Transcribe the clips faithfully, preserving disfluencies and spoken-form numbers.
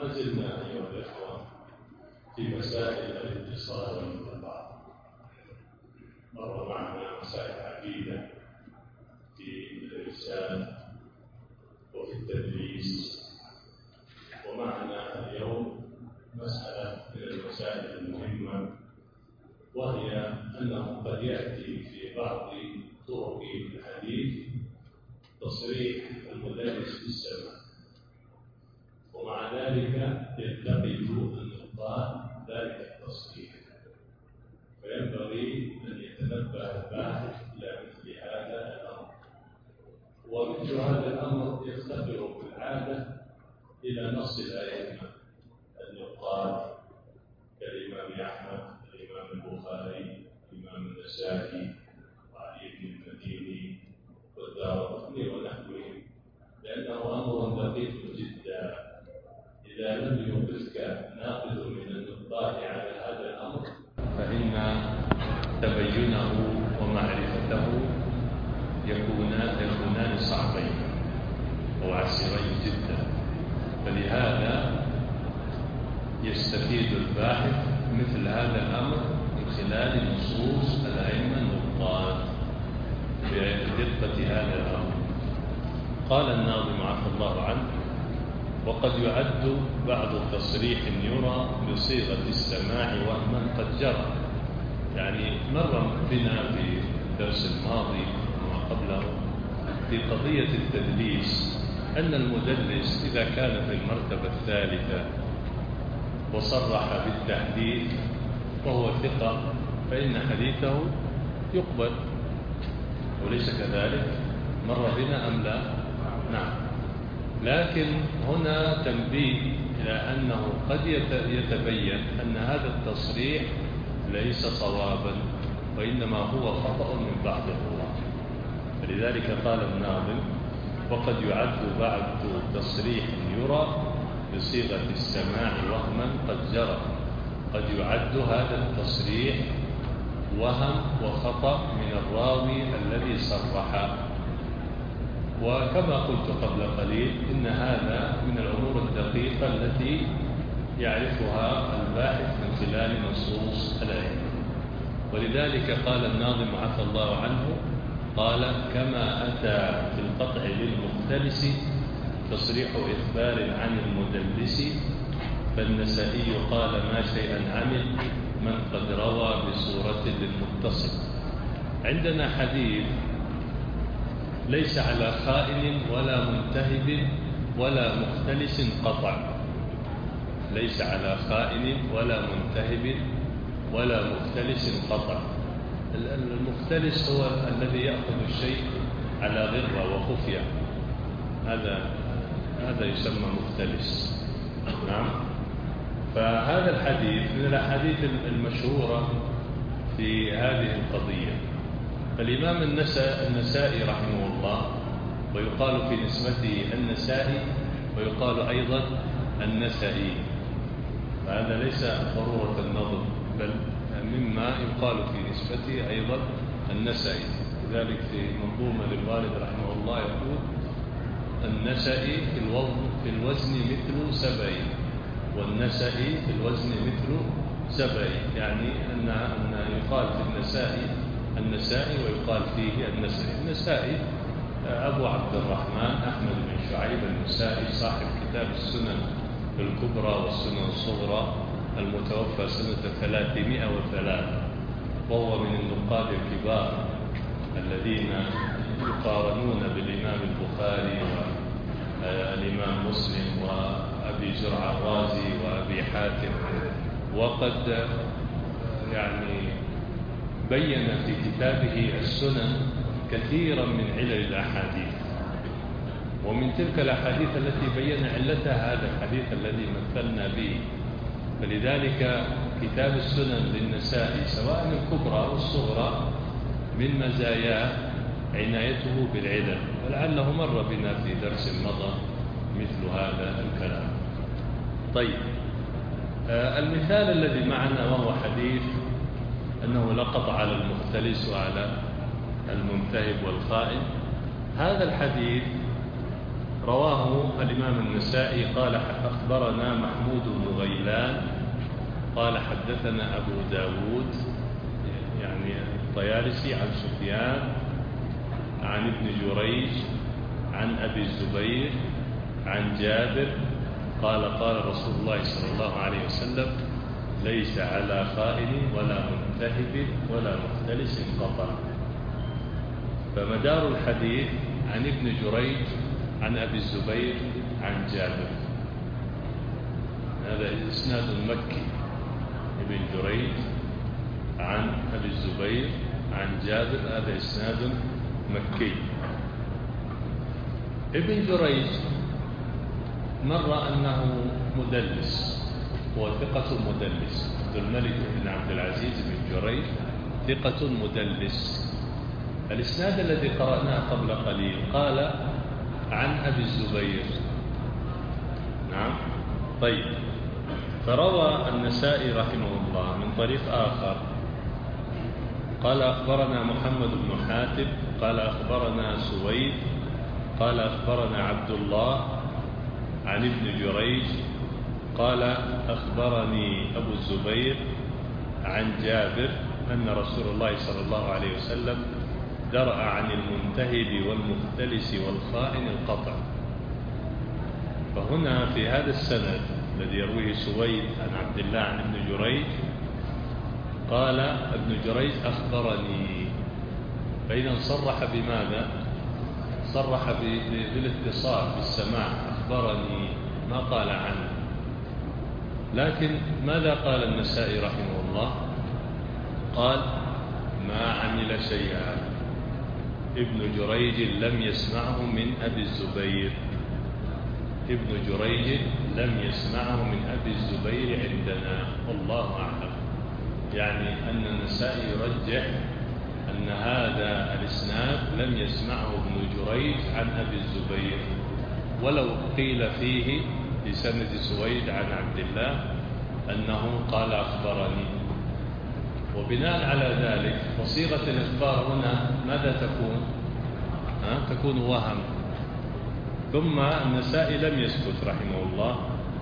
زلنا أيها الإخوة في مسائل الاتصال والانقطاع. مر معنا مسائل عديدة في الإرسال وفي التدريس، ومعنا اليوم مسألة من المسائل المهمة، وهي أنه قد يأتي في بعض طرق الحديث تصريح المدرس بالسماع، ومع ذلك يتقد النقاد ذلك التصريح، فينبغي أن يتنبه الباحث إلى مثل هذا الأمر. ومثل هذا الأمر يفتقر بالعادة إلى نص الأئمة النقاد كالإمام أحمد، الإمام البخاري، الإمام النسائي، وعلي بن المديني والدارقطني ونحوهم، لأنه أمر دقيق جدا. إذا لم يوقفك ناقد من النقاد على هذا الأمر فإن تبينه ومعرفته يكونان يكونان صعبين وعسيرين جدا. فلهذا يستفيد الباحث مثل هذا الأمر من خلال نصوص الأئمة النقاد بدقة هذا الأمر. قال الناظم عفى الله عنه: وقد يعد بعض تصريح يرى بصيغة السماع وهما قد جرى. يعني مر بنا في الدرس الماضي وما قبله في قضية التدليس أن المدلس إذا كان في المرتبة الثالثة وصرح بالتحديث وهو ثقة فإن حديثه يقبل، وليس كذلك؟ مر بنا أم لا؟ نعم. لكن هنا تنبيه إلى أنه قد يتبين أن هذا التصريح ليس صوابا، وإنما هو خطأ من بعض الرواة. فلذلك قال الناظم: وقد يعد بعض تصريح يرى بصيغة السماع وهما قد جرى. قد يعد هذا التصريح وهم وخطأ من الراوي الذي صرح. وكما قلت قبل قليل إن هذا من الأمور الدقيقة التي يعرفها الباحث من خلال نصوص الأئمة. ولذلك قال الناظم عفى الله عنه، قال: كما أتى في القطع للمختلس تصريح إخبار عن المدلس، فالنسائي قال ما شيئا عمل من قد روى بصورة للمتصل. عندنا حديث ليس على خائن ولا منتهب ولا مختلس قطع. ليس على خائن ولا منتهب ولا مختلس قطع. المختلس هو الذي يأخذ الشيء على غرة وخفية، هذا هذا يسمى مختلس. نعم. فهذا الحديث من الأحاديث المشهورة في هذه القضية. فالإمام النسائي رحمه الله، ويقال في نسبته النسائي ويقال أيضا النسائي، فهذا ليس ضرورة النظر، بل مما يقال في نسبته أيضا النسائي. لذلك في منظومة للوالد رحمه الله يقول: النسائي في الوزن في الوزن مثل سبعين، والنسائي في الوزن مثل سبعين، يعني أن أن يقال في النسائي النسائي ويقال فيه النسائي. النسائي أبو عبد الرحمن أحمد بن شعيب النسائي صاحب كتاب السنن الكبرى والسنن الصغرى، المتوفى سنة ثلاثمائة وثلاثة، وهو من النقاد الكبار الذين يقارنون بالإمام البخاري والإمام مسلم وأبي زرع الرازي وأبي حاتم. وقد يعني بين في كتابه السنن كثيرا من علل الأحاديث، ومن تلك الأحاديث التي بين علتها هذا الحديث الذي مثلنا به. فلذلك كتاب السنن للنسائي سواء الكبرى أو الصغرى من مزاياه عنايته بالعلل، ولعله مر بنا في درس مضى مثل هذا الكلام. طيب، آه المثال الذي معنا وهو حديث أنه لا قطع على المختلس وعلى المنتهب والخائن. هذا الحديث رواه الإمام النسائي قال أخبرنا محمود بن غيلان قال حدثنا أبو داود يعني الطيالسي عن سفيان عن ابن جريج عن أبي الزبير عن جابر قال قال رسول الله صلى الله عليه وسلم ليس على خائن ولا منتهب ولا مختلس قطع. فمدار الحديث عن ابن جريج عن أبي الزبير عن جابر، هذا إسناد مكي. ابن جريج عن أبي الزبير عن جابر، هذا إسناد مكي. ابن جريج مر أنه مدلس، هو ثقة مدلس. عبد الملك بن عبد العزيز بن جريج ثقة مدلس. الإسناد الذي قرأناه قبل قليل قال عن أبي الزبير. نعم. طيب، فروى النسائي رحمه الله من طريق آخر قال أخبرنا محمد بن حاتم قال أخبرنا سويد قال أخبرنا عبد الله عن ابن جريج قال أخبرني أبو الزبير عن جابر أن رسول الله صلى الله عليه وسلم درأ عن المنتهب والمختلس والخائن القطع. فهنا في هذا السند الذي يرويه سويد عن عبد الله عن ابن جريج قال ابن جريج أخبرني، فإذا صرح بماذا؟ صرح بالاتصال بالسماع، أخبرني، ما قال عنه. لكن ماذا قال النسائي رحمه الله؟ قال ما عمل شيئا، ابن جريج لم يسمعه من أبي الزبير، ابن جريج لم يسمعه من أبي الزبير عندنا، والله أعلم. يعني أن النسائي يرجح أن هذا الإسناد لم يسمعه ابن جريج عن أبي الزبير، ولو قيل فيه بسند سويد عن عبد الله أنه قال أخبرني. وبناء على ذلك فصيغة الإخبار هنا ماذا تكون؟ ها؟ تكون وهم. ثم النسائي لم يسكت رحمه الله،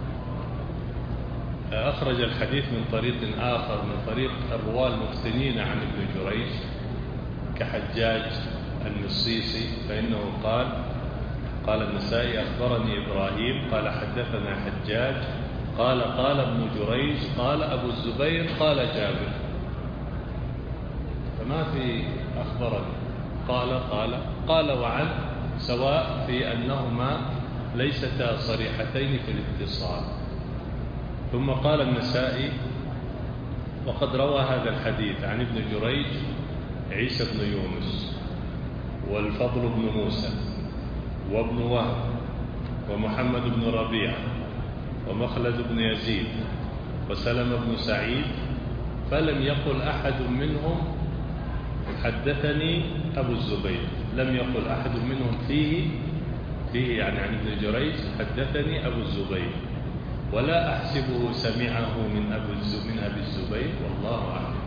أخرج الحديث من طريق آخر من طريق الرواة المفتنين عن ابن جريج كحجاج المصيصي، فإنه قال قال النسائي أخبرني إبراهيم قال حدثنا حجاج قال قال ابن جريج قال أبو الزبير قال جابر، فما في أخبرني، قال قال قال وعن، سواء في أنهما ليستا صريحتين في الاتصال. ثم قال النسائي وقد روى هذا الحديث عن ابن جريج عيسى بن يونس والفضل بن موسى وابن وهب ومحمد بن ربيعة ومخلد بن يزيد وسلم بن سعيد، فلم يقل أحد منهم حدثني أبو الزبير، لم يقل أحد منهم فيه فيه يعني عن ابن جريج حدثني أبو الزبير، ولا أحسبه سمعه من أبي من أبي الزبير، والله أعلم.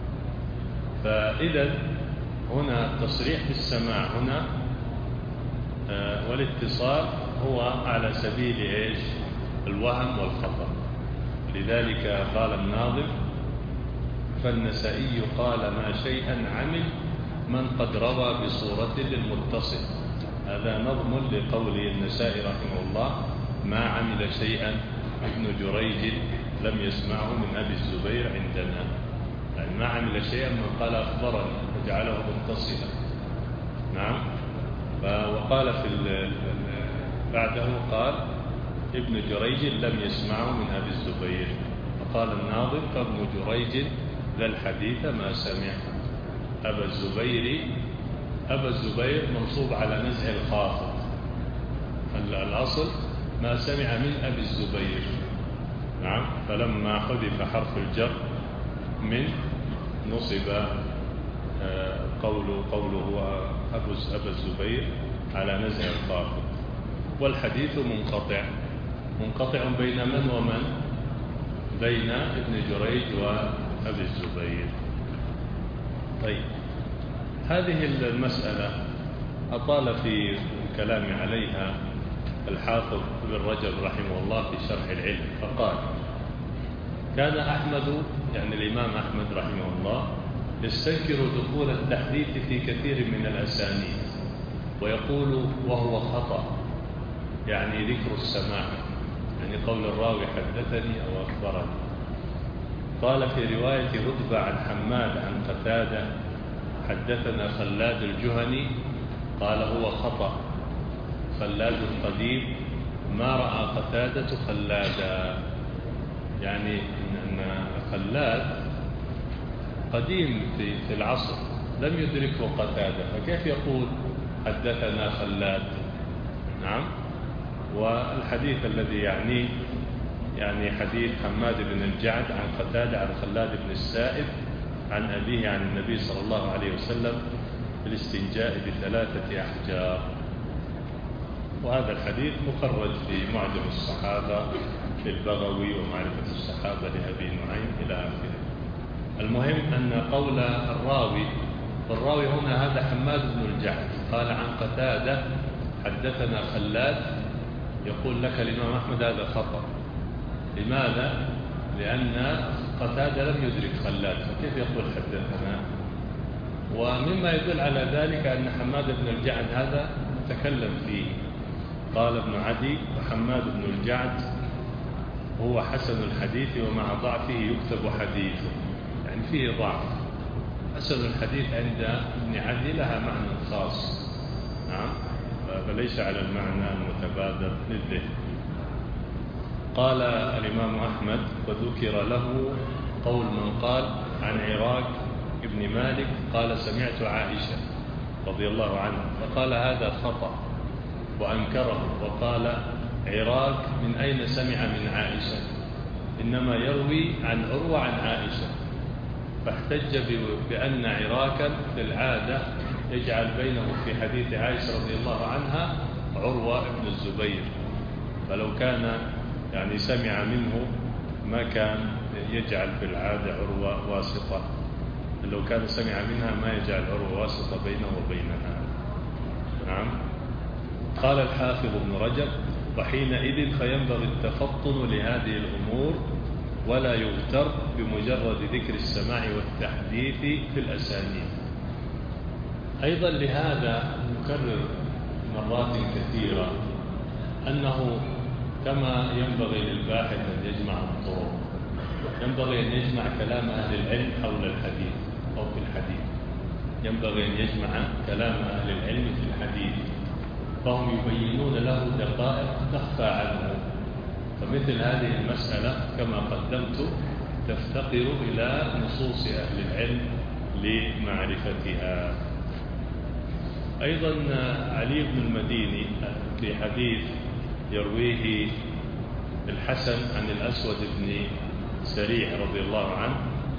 فإذا هنا تصريح بالسماع هنا آه والاتصال هو على سبيل إيش؟ الوهم والخطأ. لذلك قال الناظم فالنسائي قال ما شيئا عمل من قد روى بصورة للمتصل. هذا نظم لقول النسائي رحمه الله ما عمل شيئا ابن جريج لم يسمعه من أبي الزبير عندنا، يعني ما عمل شيئا من قال أخبرني وجعله متصلا. نعم. وقال في بعده قال ابن جريج لم يسمعه من أبي الزبير، فقال الناظم فابن جريج ذا الحديث ما سمع أبا الزبير. أبا الزبير منصوب على نزع الخافض، الأصل ما سمع من أبي الزبير. نعم. فلما حذف حرف الجر من نصب قول قوله أبا الزبير على نزع الخافض. والحديث منقطع، منقطع بين من ومن؟ بين ابن جريج وأبي الزبير. طيب، هذه المسألة أطال في الكلام عليها الحافظ ابن رجب رحمه الله في شرح العلم، فقال: كان أحمد، يعني الإمام أحمد رحمه الله، يستنكر دخول التحديث في كثير من الأسانيد، ويقول وهو خطأ، يعني ذكر السماع، يعني قول الراوي حدثني أو أخبرني. قال في رواية رتبة عن حماد عن قتادة حدثنا خلاد الجهني، قال هو خطأ، خلاد قديم ما رأى قتادة خلادا، يعني أن خلاد قديم في العصر لم يدركه قتادة، فكيف يقول حدثنا خلاد؟ نعم. والحديث الذي يعنيه يعني حديث حماد بن الجعد عن قتادة عن خلاد بن السائب عن أبيه عن النبي صلى الله عليه وسلم في الاستنجاء بثلاثة أحجار. وهذا الحديث مخرج في معجم الصحابة في البغوي ومعرفة الصحابة لأبي نعيم إلى آخره. المهم أن قول الراوي، والراوي هنا هذا حماد بن الجعد، قال عن قتادة حدثنا خلاد، يقول لك الإمام أحمد هذا خطأ. لماذا؟ لأن قتادة لم يدرك خلاد، فكيف يقول حدثنا؟ ومما يدل على ذلك أن حماد بن الجعد هذا تكلم فيه، قال ابن عدي: وحماد بن الجعد هو حسن الحديث ومع ضعفه يكتب حديثه، يعني فيه ضعف. حسن الحديث عند ابن عدي لها معنى خاص، نعم، فليس على المعنى المتبادر للذهن. قال الإمام أحمد: وذكر له قول من قال عن عراك ابن مالك قال سمعت عائشة رضي الله عنها، فقال هذا خطأ وأنكره، وقال عراك من أين سمع من عائشة؟ إنما يروي عن عروة عن عائشة، فاحتج بأن عراكا في العادة يجعل بينه في حديث عائشة رضي الله عنها عروة بن الزبير، فلو كان يعني سمع منه ما كان يجعل في العادة عروة واسطة، لو كان سمع منها ما يجعل عروة واسطة بينه وبينها. نعم. قال الحافظ ابن رجب: وحينئذ فينبغي التفطن لهذه الأمور ولا يغتر بمجرد ذكر السماع والتحديث في الأسانيد. أيضا لهذا نكرر مرات كثيرة أنه كما ينبغي للباحث أن يجمع الطرق، ينبغي أن يجمع كلام أهل العلم حول الحديث أو في الحديث، ينبغي أن يجمع كلام أهل العلم في الحديث، فهم يبينون له دقائق تخفى عنه. فمثل هذه المسألة كما قدمت تفتقر إلى نصوص أهل العلم لمعرفتها. أيضا علي بن المديني في حديث يرويه الحسن عن الأسود بن سريع رضي الله عنه،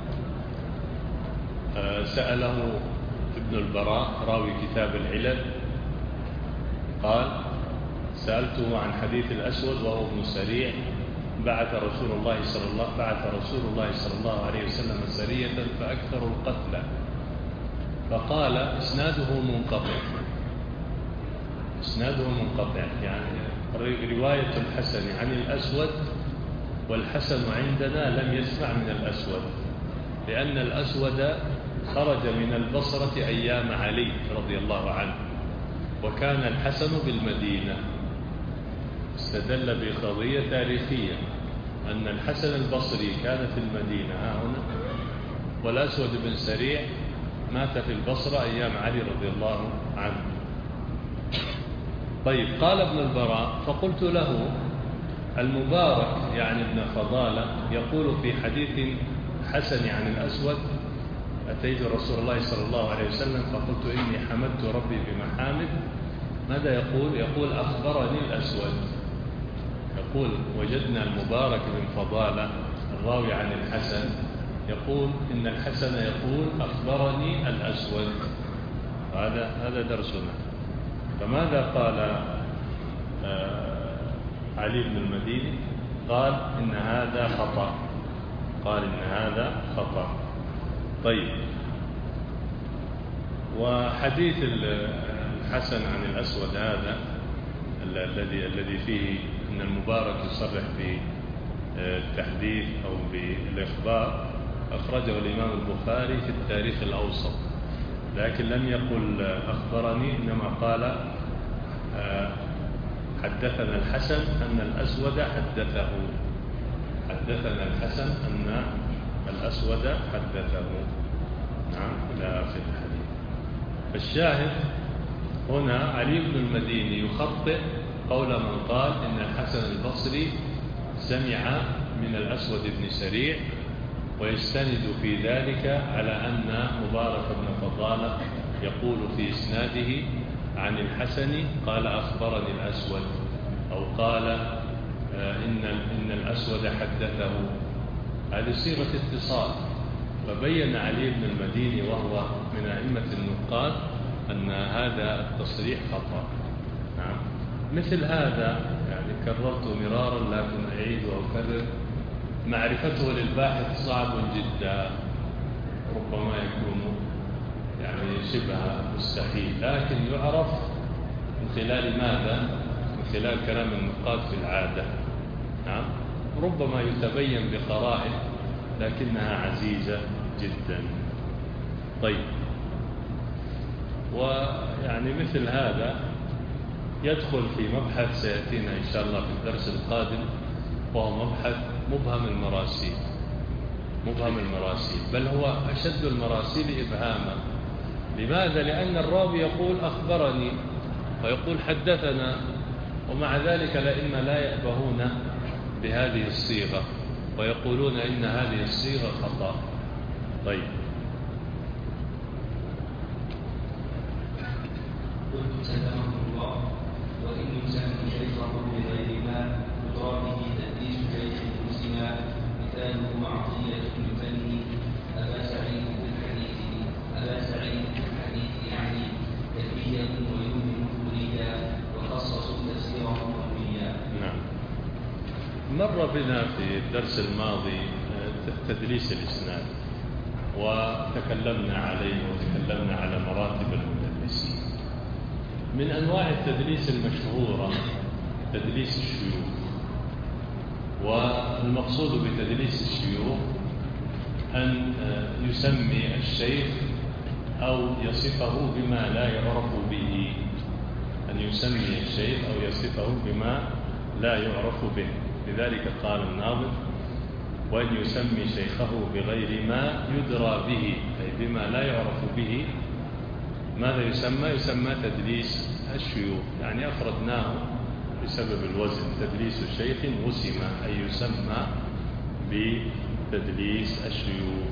سأله ابن البراء راوي كتاب العلل، قال: سألته عن حديث الأسود وهو ابن سريع، بعث رسول الله صلى الله بعث رسول الله صلى الله عليه وسلم سرية فأكثر القتلى، فقال: إسناده منقطع، إسناده منقطع، يعني رواية الحسن عن الأسود، والحسن عندنا لم يسمع من الأسود، لأن الأسود خرج من البصرة أيام علي رضي الله عنه، وكان الحسن بالمدينة. استدل بقضية تاريخية أن الحسن البصري كان في المدينة ها هنا، والأسود بن سريع مات في البصرة أيام علي رضي الله عنه. طيب، قال ابن البراء: فقلت له المبارك يعني ابن فضالة يقول في حديث حسن عن الأسود: أتيت رسول الله صلى الله عليه وسلم فقلت إني حمدت ربي بمحامد. ماذا يقول؟ يقول أخبرني الأسود، يقول وجدنا المبارك بن فضالة الراوي عن الحسن يقول إن الحسن يقول أخبرني الأسود. هذا هذا درسنا. فماذا قال آه علي بن المديني؟ قال إن هذا خطأ، قال إن هذا خطأ. طيب، وحديث الحسن عن الأسود هذا الذي الذي فيه أن المبارك يصرح بالتحديث أو بالإخبار أخرجه الإمام البخاري في التاريخ الأوسط، لكن لم يقل أخبرني، إنما قال حدثنا الحسن أن الأسود حدثه حدثنا الحسن أن الأسود حدثه. نعم، إلى آخر الحديث. فالشاهد هنا علي بن المديني يخطئ قول من قال إن الحسن البصري سمع من الأسود بن سريع، ويستند في ذلك على أن مبارك بن فضالة يقول في إسناده عن الحسن قال أخبرني الأسود، أو قال إن إن الأسود حدثه. هذه صيغة اتصال. فبين علي بن المديني وهو من أئمة النقاد أن هذا التصريح خطأ. نعم. مثل هذا يعني كررت مرارا لكن أعيد وأكرر، معرفته للباحث صعب جدا، ربما يكون يعني شبه مستحيل، لكن يعرف من خلال ماذا؟ من خلال كلام النقاد في العادة. نعم. ربما يتبين بقرائن لكنها عزيزة جدا. طيب، ويعني مثل هذا يدخل في مبحث سيأتينا إن شاء الله في الدرس القادم، وهو مبحث مبهم المراسيل. مبهم المراسيل، بل هو أشد المراسيل إبهاما. لماذا؟ لأن الراوي يقول أخبرني ويقول حدثنا، ومع ذلك الأئمة لا يأبهون بهذه الصيغة ويقولون إن هذه الصيغة خطأ. طيب، قلت سلمه الله وإن يسمي شيخه بغير ما يدرى به تدليس شيخ مسلم، مثاله عطية يثني أبا سعيد في الحديث أبا سعيد في الحديث يعني كثيرا ويوهم فريدا وخصصوا تفسيره قويا. نعم. مر بنا في الدرس الماضي تدليس الإسناد، وتكلمنا عليه وتكلمنا على مراتب المدلسين. من أنواع التدليس المشهورة تدليس الشيوخ، والمقصود بتدليس الشيوخ أن يسمي الشيخ أو يصفه بما لا يعرف به، أن يسمي الشيخ أو يصفه بما لا يعرف به. لذلك قال الناظم: وأن يسمي شيخه بغير ما يدرى به، أي بما لا يعرف به. ماذا يسمى؟ يسمى تدليس الشيوخ، يعني أفردناه بسبب الوزن. تدليس الشيخ وسم، أي يسمى بتدليس الشيوخ.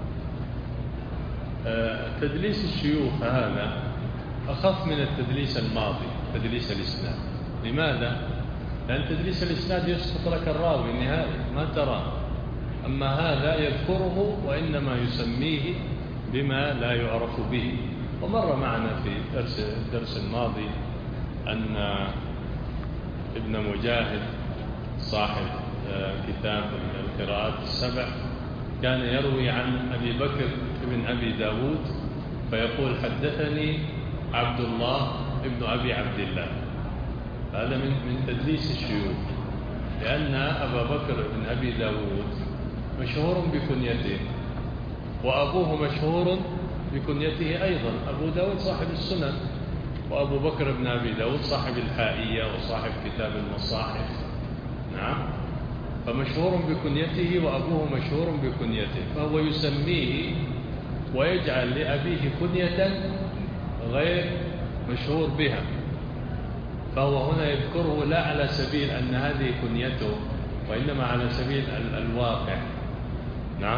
آه تدليس الشيوخ هذا أخف من التدليس الماضي، تدليس الإسناد. لماذا؟ لأن تدليس الإسناد يسقط لك الراوي النهائي ما ترى، أما هذا يذكره وإنما يسميه بما لا يعرف به. ومر معنا في درس الدرس الماضي أن ابن مجاهد صاحب كتاب القراءات السبع كان يروي عن أبي بكر بن أبي داود فيقول: حدثني عبد الله ابن أبي عبد الله. هذا من من تدليس الشيوخ، لأن أبا بكر بن أبي داود مشهور بكنيته، وأبوه مشهور بكنيته أيضا. أبو داود صاحب السنن، وأبو بكر بن أبي داود صاحب الحائية وصاحب كتاب المصاحف. نعم. فمشهور بكنيته وأبوه مشهور بكنيته، فهو يسميه ويجعل لأبيه كنية غير مشهور بها، فهو هنا يذكره لا على سبيل أن هذه كنيته، وإنما على سبيل الواقع. نعم.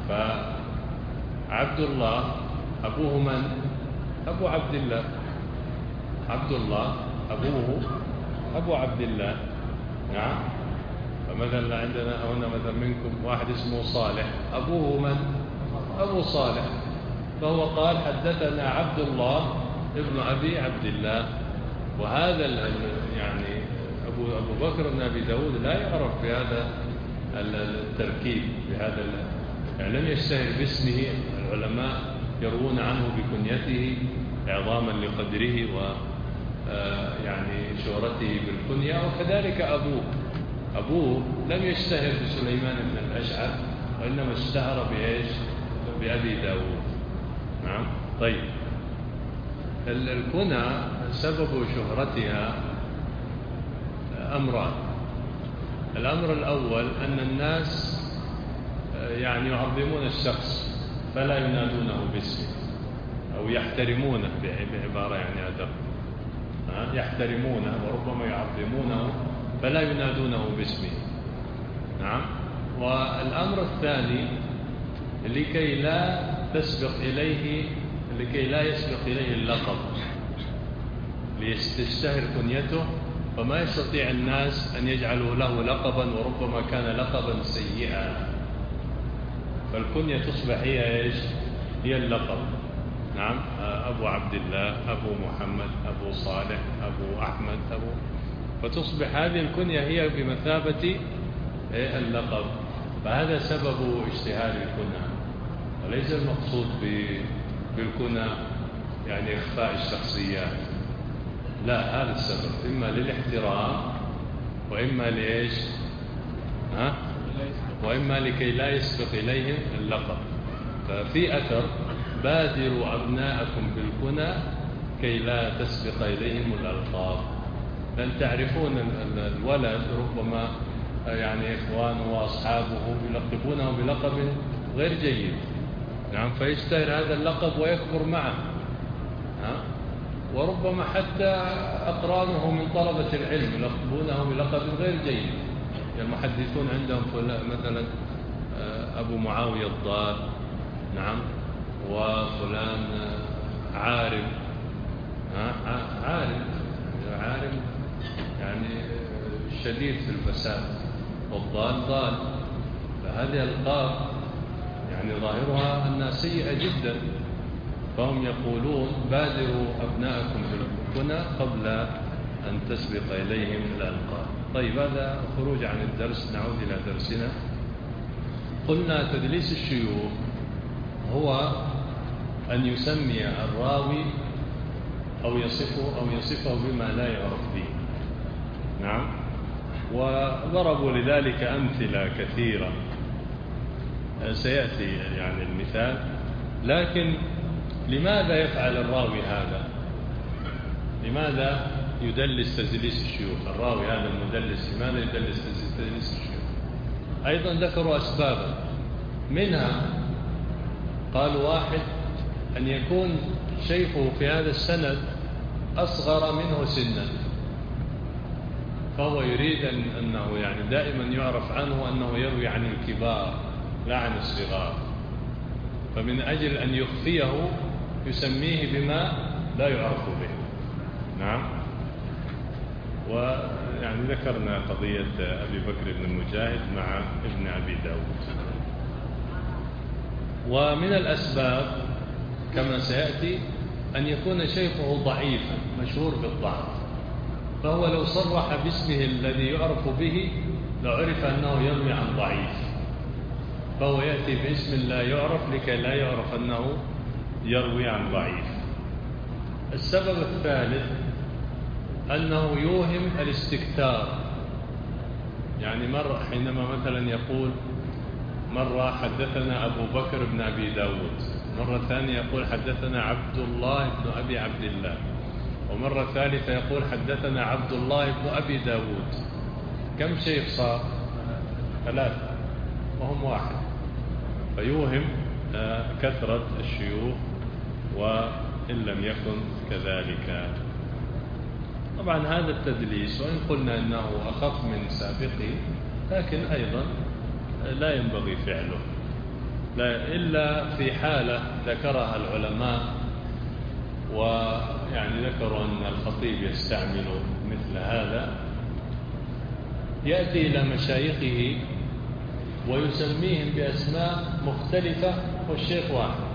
فعبد الله أبوه من؟ أبو عبد الله. عبد الله أبوه أبو عبد الله. نعم. فمثلا عندنا هنا مثلا منكم واحد اسمه صالح، أبوه من؟ أبو صالح. فهو قال: حدثنا عبد الله ابن أبي عبد الله. وهذا يعني أبو أبو بكر بن أبي داود لا يعرف بهذا التركيب، بهذا يعني لم يشتهر باسمه. العلماء يروون عنه بكنيته إعظاما لقدره يعني شهرته بالكنية. وكذلك أبوه أبوه لم يشتهر بسليمان بن الأشعث، وإنما اشتهر بإيش؟ بأبي داود. نعم. طيب، الكنى سبب شهرتها أمران. الأمر الأول أن الناس يعني يعظمون الشخص فلا ينادونه باسمه، أو يحترمونه بعبارة يعني أدق، يحترمونه وربما يعظمونه فلا ينادونه باسمه. نعم. والأمر الثاني لكي لا تسبق إليه لكي لا يسبق إليه اللقب، ليستشتهر كنيته، فما يستطيع الناس أن يجعلوا له لقبا وربما كان لقبا سيئا، فالكنية تصبح هي إيش؟ هي اللقب. نعم. أبو عبد الله، أبو محمد، أبو صالح، أبو أحمد، أبو فتصبح هذه الكنية هي بمثابة اللقب. فهذا سبب اشتهار الكنى، وليس المقصود بالكنى يعني إخفاء الشخصيات، لا، هذا السبب إما للاحترام وإما لإيش؟ ها؟ وإما لكي لا يسبق إليهم اللقب. ففي أثر: بادروا أبناءكم بالكنى كي لا تسبق إليهم الألقاب. لأن تعرفون الولد ربما يعني إخوانه وأصحابه يلقبونه بلقب غير جيد، نعم، فيشتهر هذا اللقب ويكبر معه. ها؟ وربما حتى أقرانه من طلبة العلم يلقبونه بلقب غير جيد. المحدثون عندهم مثلا أبو معاوية الضال، نعم، وفلان عارم. عارم عارم يعني شديد في الفساد، والضال ضال. فهذه الألقاب يعني ظاهرها أنها سيئة جدا. فهم يقولون: بادروا أبناءكم بالكنى قبل أن تسبق إليهم الألقاب. طيب، هذا خروج عن الدرس، نعود إلى درسنا. قلنا تدليس الشيوخ هو أن يسمي الراوي أو يصفه أو يصفه بما لا يعرف به. نعم. وضربوا لذلك أمثلة كثيرة، سيأتي يعني المثال. لكن لماذا يفعل الراوي هذا؟ لماذا يدلس تدليس الشيوخ؟ الراوي هذا المدلس لماذا يدلس تدليس الشيوخ؟ أيضا ذكروا أسبابا، منها قالوا: واحد، أن يكون شيخه في هذا السند أصغر منه سنا، فهو يريد أن أنه يعني دائما يعرف عنه أنه يروي عن الكبار لا عن الصغار، فمن أجل أن يخفيه يسميه بما لا يعرف به. نعم. ويعني ذكرنا قضية أبي بكر بن المجاهد مع ابن أبي داود. ومن الأسباب كما سيأتي أن يكون شيخه ضعيفا مشهور بالضعف، فهو لو صرح باسمه الذي يعرف به لعرف أنه يروي عن ضعيف، فهو يأتي باسم لا يعرف لكي لا يعرف أنه يروي عن ضعيف. السبب الثالث أنه يوهم الاستكثار، يعني مرة حينما مثلا يقول مرة حدثنا أبو بكر بن أبي داود، مرة ثانية يقول حدثنا عبد الله بن أبي عبد الله، ومرة ثالثة يقول حدثنا عبد الله بن أبي داود. كم شيخ صار؟ ثلاثة وهم واحد، فيوهم كثرة الشيوخ وإن لم يكن كذلك. طبعا هذا التدليس وإن قلنا أنه أخف من سابقه، لكن أيضا لا ينبغي فعله، لا إلا في حالة ذكرها العلماء، ويعني ذكروا أن الخطيب يستعمل مثل هذا، يأتي إلى مشايخه ويسميهم بأسماء مختلفة والشيخ واحد،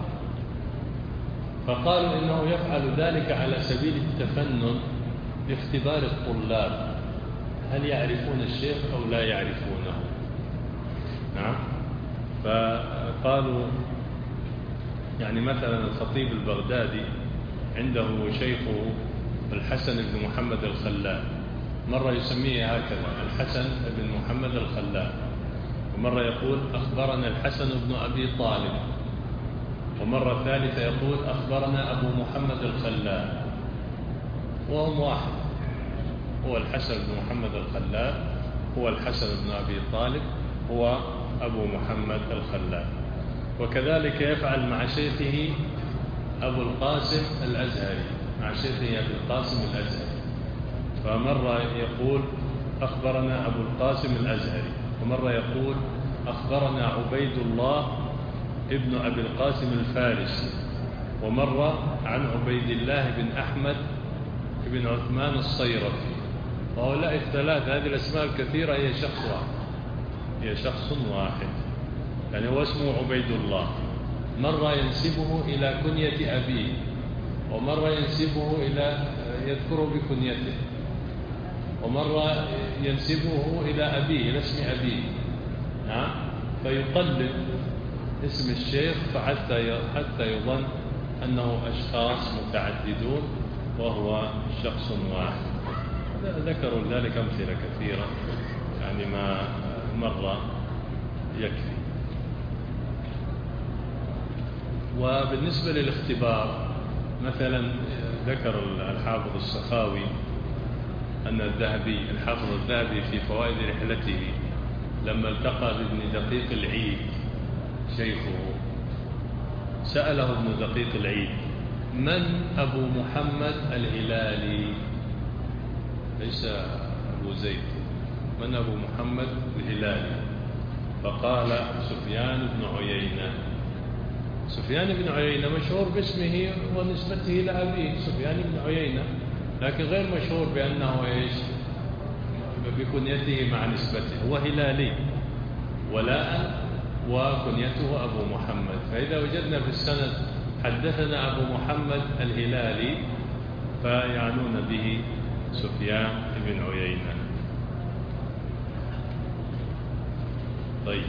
فقالوا إنه يفعل ذلك على سبيل التفنن لاختبار الطلاب هل يعرفون الشيخ أو لا يعرفونه. نعم. فقالوا يعني مثلا الخطيب البغدادي عنده شيخه الحسن بن محمد الخلال، مرة يسميه هكذا الحسن بن محمد الخلال، ومرة يقول أخبرنا الحسن بن أبي طالب، ومرة ثالثة يقول أخبرنا أبو محمد الخلال، وهم واحد، هو الحسن بن محمد الخلال، هو الحسن بن أبي طالب، هو أبو محمد الخلال. وكذلك يفعل مع شيخه أبو القاسم الأزهري، مع شيخه أبو القاسم الأزهري، فمرة يقول أخبرنا أبو القاسم الأزهري، ومرة يقول أخبرنا عبيد الله ابن أبي القاسم الفارسي، ومرة عن عبيد الله بن أحمد بن عثمان الصيرفي. وهؤلاء الثلاثة هذه الأسماء الكثيرة هي شخص واحد، هي شخص واحد، يعني هو اسمه عبيد الله، مرة ينسبه إلى كنية أبيه، ومرة ينسبه إلى يذكره بكنيته، ومرة ينسبه إلى أبيه، إلى اسم أبيه، نعم، فيقلب اسم الشيخ فحتى حتى يظن أنه أشخاص متعددون وهو شخص واحد. ذكروا ذلك أمثلة كثيرة، يعني ما مرة يكفي. وبالنسبة للاختبار مثلا ذكر الحافظ السخاوي أن الذهبي الحافظ الذهبي في فوائد رحلته لما التقى بابن دقيق العيد شيخه سأله ابن دقيق العيد من أبو محمد الهلالي، ليس أبو زيد، من أبو محمد الهلالي؟ فقال سفيان بن عيينة. سفيان بن عيينة مشهور باسمه ونسبته لأبيه سفيان بن عيينة، لكن غير مشهور بأنه إيش بكنيته مع نسبته، هو هلالي ولاء وكنيته أبو محمد. فإذا وجدنا في السند حدثنا أبو محمد الهلالي فيعنون به سفيان بن عيينة. طيب،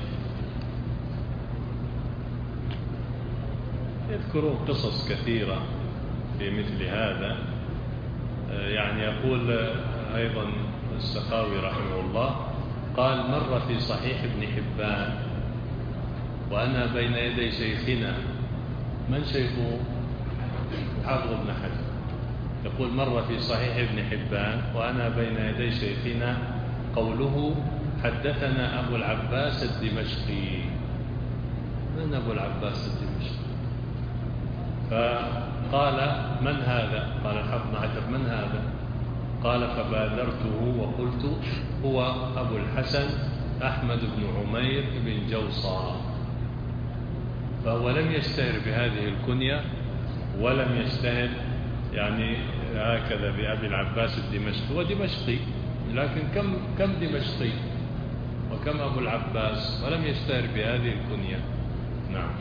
يذكرون قصص كثيرة في مثل هذا. يعني يقول أيضا السخاوي رحمه الله قال مر في صحيح ابن حبان وأنا بين يدي شيخنا. من شيخه؟ حافظ ابن حجر. يقول مر في صحيح ابن حبان وأنا بين يدي شيخنا قوله حدثنا أبو العباس الدمشقي. من أبو العباس الدمشقي؟ فقال من هذا؟ قال الحافظ ابن حجر من هذا؟ قال فبادرته وقلت هو أبو الحسن أحمد بن عمير بن جوصى. فهو لم يشتهر بهذه الكنية ولم يشتهر يعني هكذا بأبي العباس الدمشقي. هو دمشقي لكن كم كم دمشقي وكم أبو العباس، ولم يشتهر بهذه الكنية. نعم.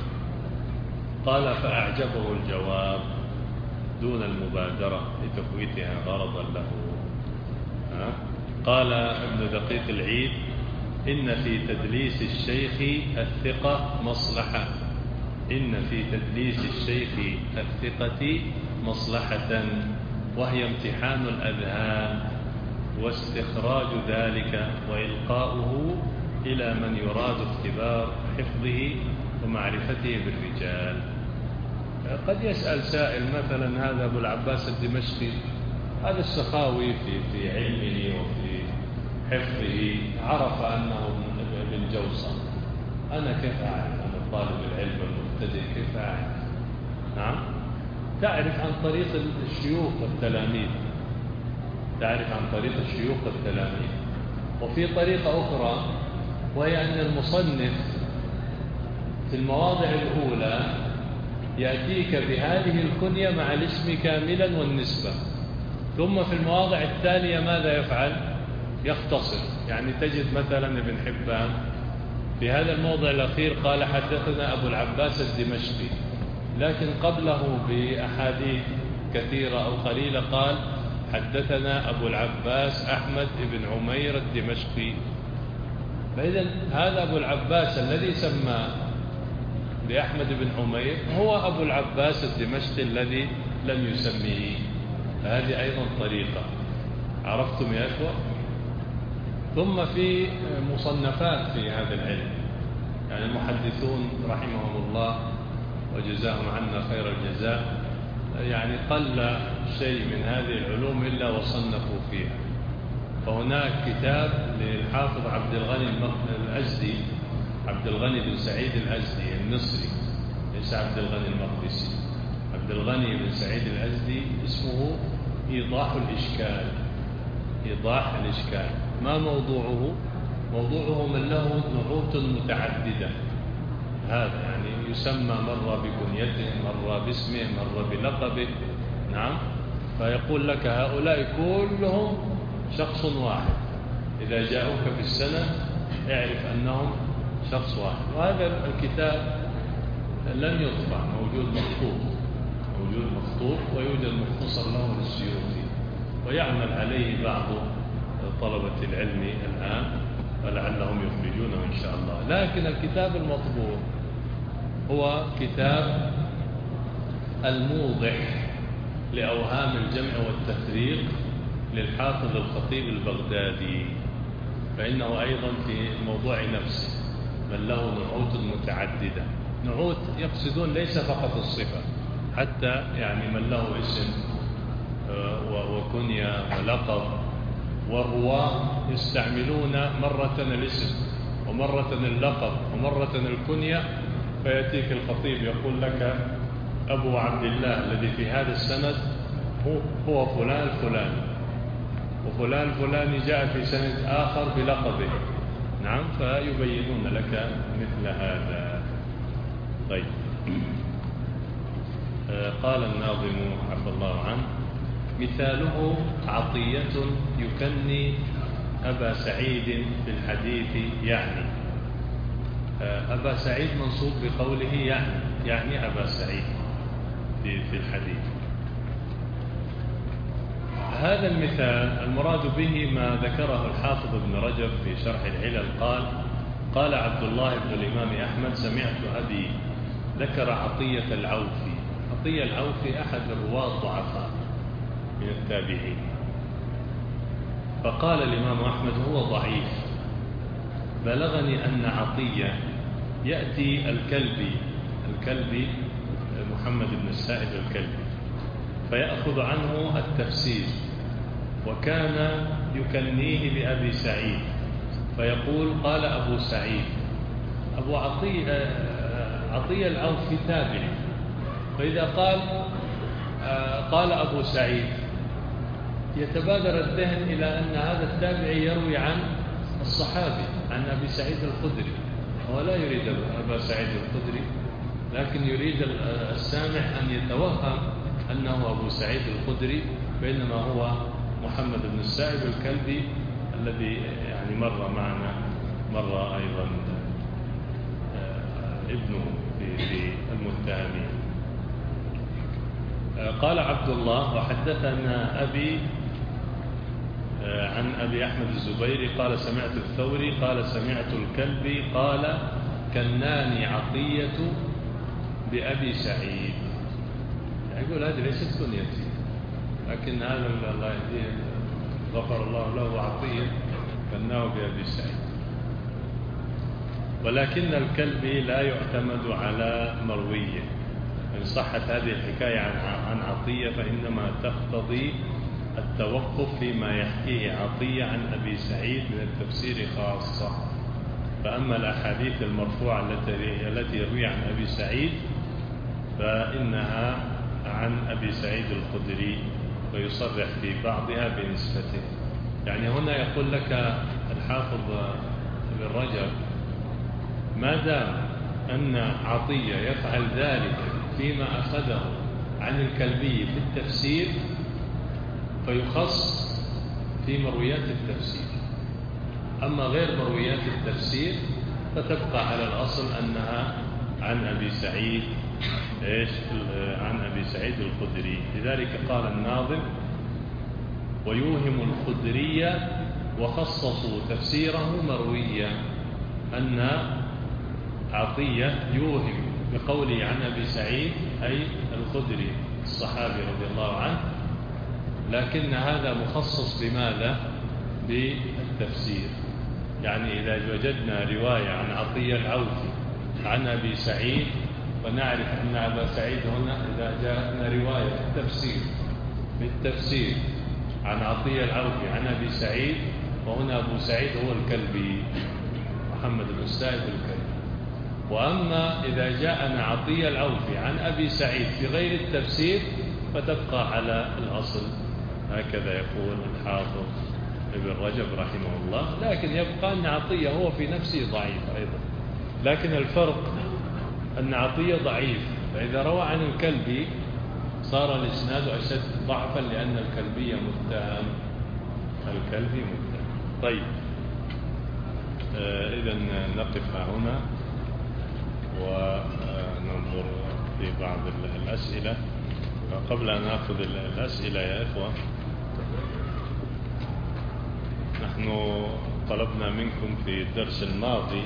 قال فأعجبه الجواب دون المبادرة لتفويتها غرضا له. ها؟ قال ابن دقيق العيد إن في تدليس الشيخ الثقة مصلحة إن في تدليس الشيخ الثقة مصلحة وهي امتحان الأذهان واستخراج ذلك وإلقاؤه إلى من يراد اختبار حفظه ومعرفته بالرجال. قد يسأل سائل مثلا هذا أبو العباس الدمشقي، هذا السخاوي في في علمه وفي حفظه عرف أنه ابن جوصى، أنا كيف أعرف؟ أنا طالب العلم المبتدئ كيف أعرف؟ نعم، تعرف عن طريق الشيوخ والتلاميذ، تعرف عن طريق الشيوخ والتلاميذ. وفي طريقة أخرى وهي أن المصنف في المواضع الأولى يأتيك بهذه الكنية مع الاسم كاملا والنسبة، ثم في المواضع التالية ماذا يفعل؟ يختصر. يعني تجد مثلا ابن حبان في هذا الموضع الأخير قال حدثنا أبو العباس الدمشقي، لكن قبله بأحاديث كثيرة أو قليلة قال حدثنا أبو العباس أحمد بن عمير الدمشقي. فإذا هذا أبو العباس الذي سمى بأحمد بن عمير هو أبو العباس الدمشقي الذي لم يسميه فهذه أيضا طريقة. عرفتم يا أخوة؟ ثم في مصنفات في هذا العلم، يعني المحدثون رحمهم الله وجزاهم عنا خير الجزاء، يعني قل شيء من هذه العلوم إلا وصنفوا فيها. فهناك كتاب للحافظ عبد الغني الأزدي، عبد الغني بن سعيد الأزدي المصري، ليس عبد الغني المقدسي، عبد الغني بن سعيد الأزدي، اسمه إيضاح الإشكال. إيضاح الإشكال. ما موضوعه؟ موضوعه من له نعوت متعددة، هذا يعني يسمى مرة بكنيته، مرة باسمه، مرة بلقبه. نعم. فيقول لك هؤلاء كلهم شخص واحد، إذا جاءوك في السنة اعرف أنهم شخص واحد. وهذا الكتاب لم يطبع، موجود مخطوط، موجود مخطوط ويوجد مختصر له للسيوطي، ويعمل عليه بعض طلبة العلم الآن ولعلهم يخرجونه إن شاء الله. لكن الكتاب المطبوع هو كتاب الموضح لأوهام الجمع والتفريق للحافظ الخطيب البغدادي، فإنه أيضا في الموضوع نفسه بل له نعوت متعددة. نعوت يقصدون ليس فقط الصفة، حتى يعني من له اسم وكنية ولقب، والرواة يستعملون مرة الاسم ومرة اللقب ومرة الكنية. فيأتيك الخطيب يقول لك أبو عبد الله الذي في هذا السند هو فلان فلان، وفلان فلان جاء في سند آخر بلقبه. نعم. فيبينون لك مثل هذا. طيب. قال الناظم عفى الله عنه: مثاله عطية يكني أبا سعيد في الحديث، يعني أبا سعيد منصوب بقوله يعني، يعني أبا سعيد في الحديث. هذا المثال المراد به ما ذكره الحافظ ابن رجب في شرح العلل. قال: قال عبد الله بن الإمام أحمد: سمعت أبي ذكر عطية العوفي. عطية العوفي أحد الرواة الضعفاء من التابعين، فقال الإمام أحمد: هو ضعيف. بلغني أن عطية يأتي الكلبي، الكلبي محمد بن السائب الكلبي، فيأخذ عنه التفسير، وكان يكنيه بأبي سعيد فيقول: قال أبو سعيد. أبو عطية عطية العوفي تابعي، فإذا قال قال أبو سعيد يتبادر الذهن إلى أن هذا التابعي يروي عن الصحابي، عن أبي سعيد الخدري. هو لا يريد أبا سعيد الخدري، لكن يريد السامع أن يتوهم أنه أبو سعيد الخدري، بينما هو محمد بن السائب الكلبي الذي يعني مر معنا، مر أيضا ابنه في المتهمين. قال عبد الله: وحدثنا أبي عن أبي أحمد الزبيري قال: سمعت الثوري قال: سمعت الكلبي قال: كناني عطية بأبي سعيد. يقول هذه ليست كنيتي، لكن هذا الله يهديه غفر الله له عطية كناه بأبي سعيد. ولكن الكلبي لا يعتمد على مرويه، إن صحت هذه الحكاية عن عطية فإنما تقتضي التوقف فيما يحكيه عطية عن أبي سعيد من التفسير خاصة. فأما الأحاديث المرفوعة التي يروي عن أبي سعيد فإنها عن أبي سعيد الخدري، ويصرح في بعضها بنسبته. يعني هنا يقول لك الحافظ ابن رجب: ما دام أن عطية يفعل ذلك فيما أخذه عن الكلبي في التفسير فيخص في مرويات التفسير، أما غير مرويات التفسير فتبقى على الأصل أنها عن أبي سعيد إيش عن أبي سعيد الخدري. لذلك قال الناظم: ويوهم الخدرية وخصصوا تفسيره مرويا، أن عطية يوهم بقوله عن أبي سعيد أي الخدري الصحابي رضي الله عنه، لكن هذا مخصص بماذا؟ بالتفسير. يعني إذا وجدنا رواية عن عطية العوفي عن أبي سعيد، ونعرف أن أبا سعيد هنا إذا جاءتنا رواية في التفسير بالتفسير عن عطية العوفي عن أبي سعيد، وهنا أبو سعيد هو الكلبي محمد بن السائب الكلبي. وأما إذا جاءنا عطية العوفي عن أبي سعيد في غير التفسير فتبقى على الأصل. هكذا يقول الحافظ ابن رجب رحمه الله. لكن يبقى أن عطية هو في نفسه ضعيف أيضا، لكن الفرق أن عطية ضعيف، فإذا روى عن الكلبي صار الإسناد أشد ضعفا لأن الكلبي متهم. الكلبي متهم. طيب، آه إذن نقف هنا وننظر في بعض الأسئلة. قبل أن نأخذ الأسئلة يا إخوة، نحن طلبنا منكم في الدرس الماضي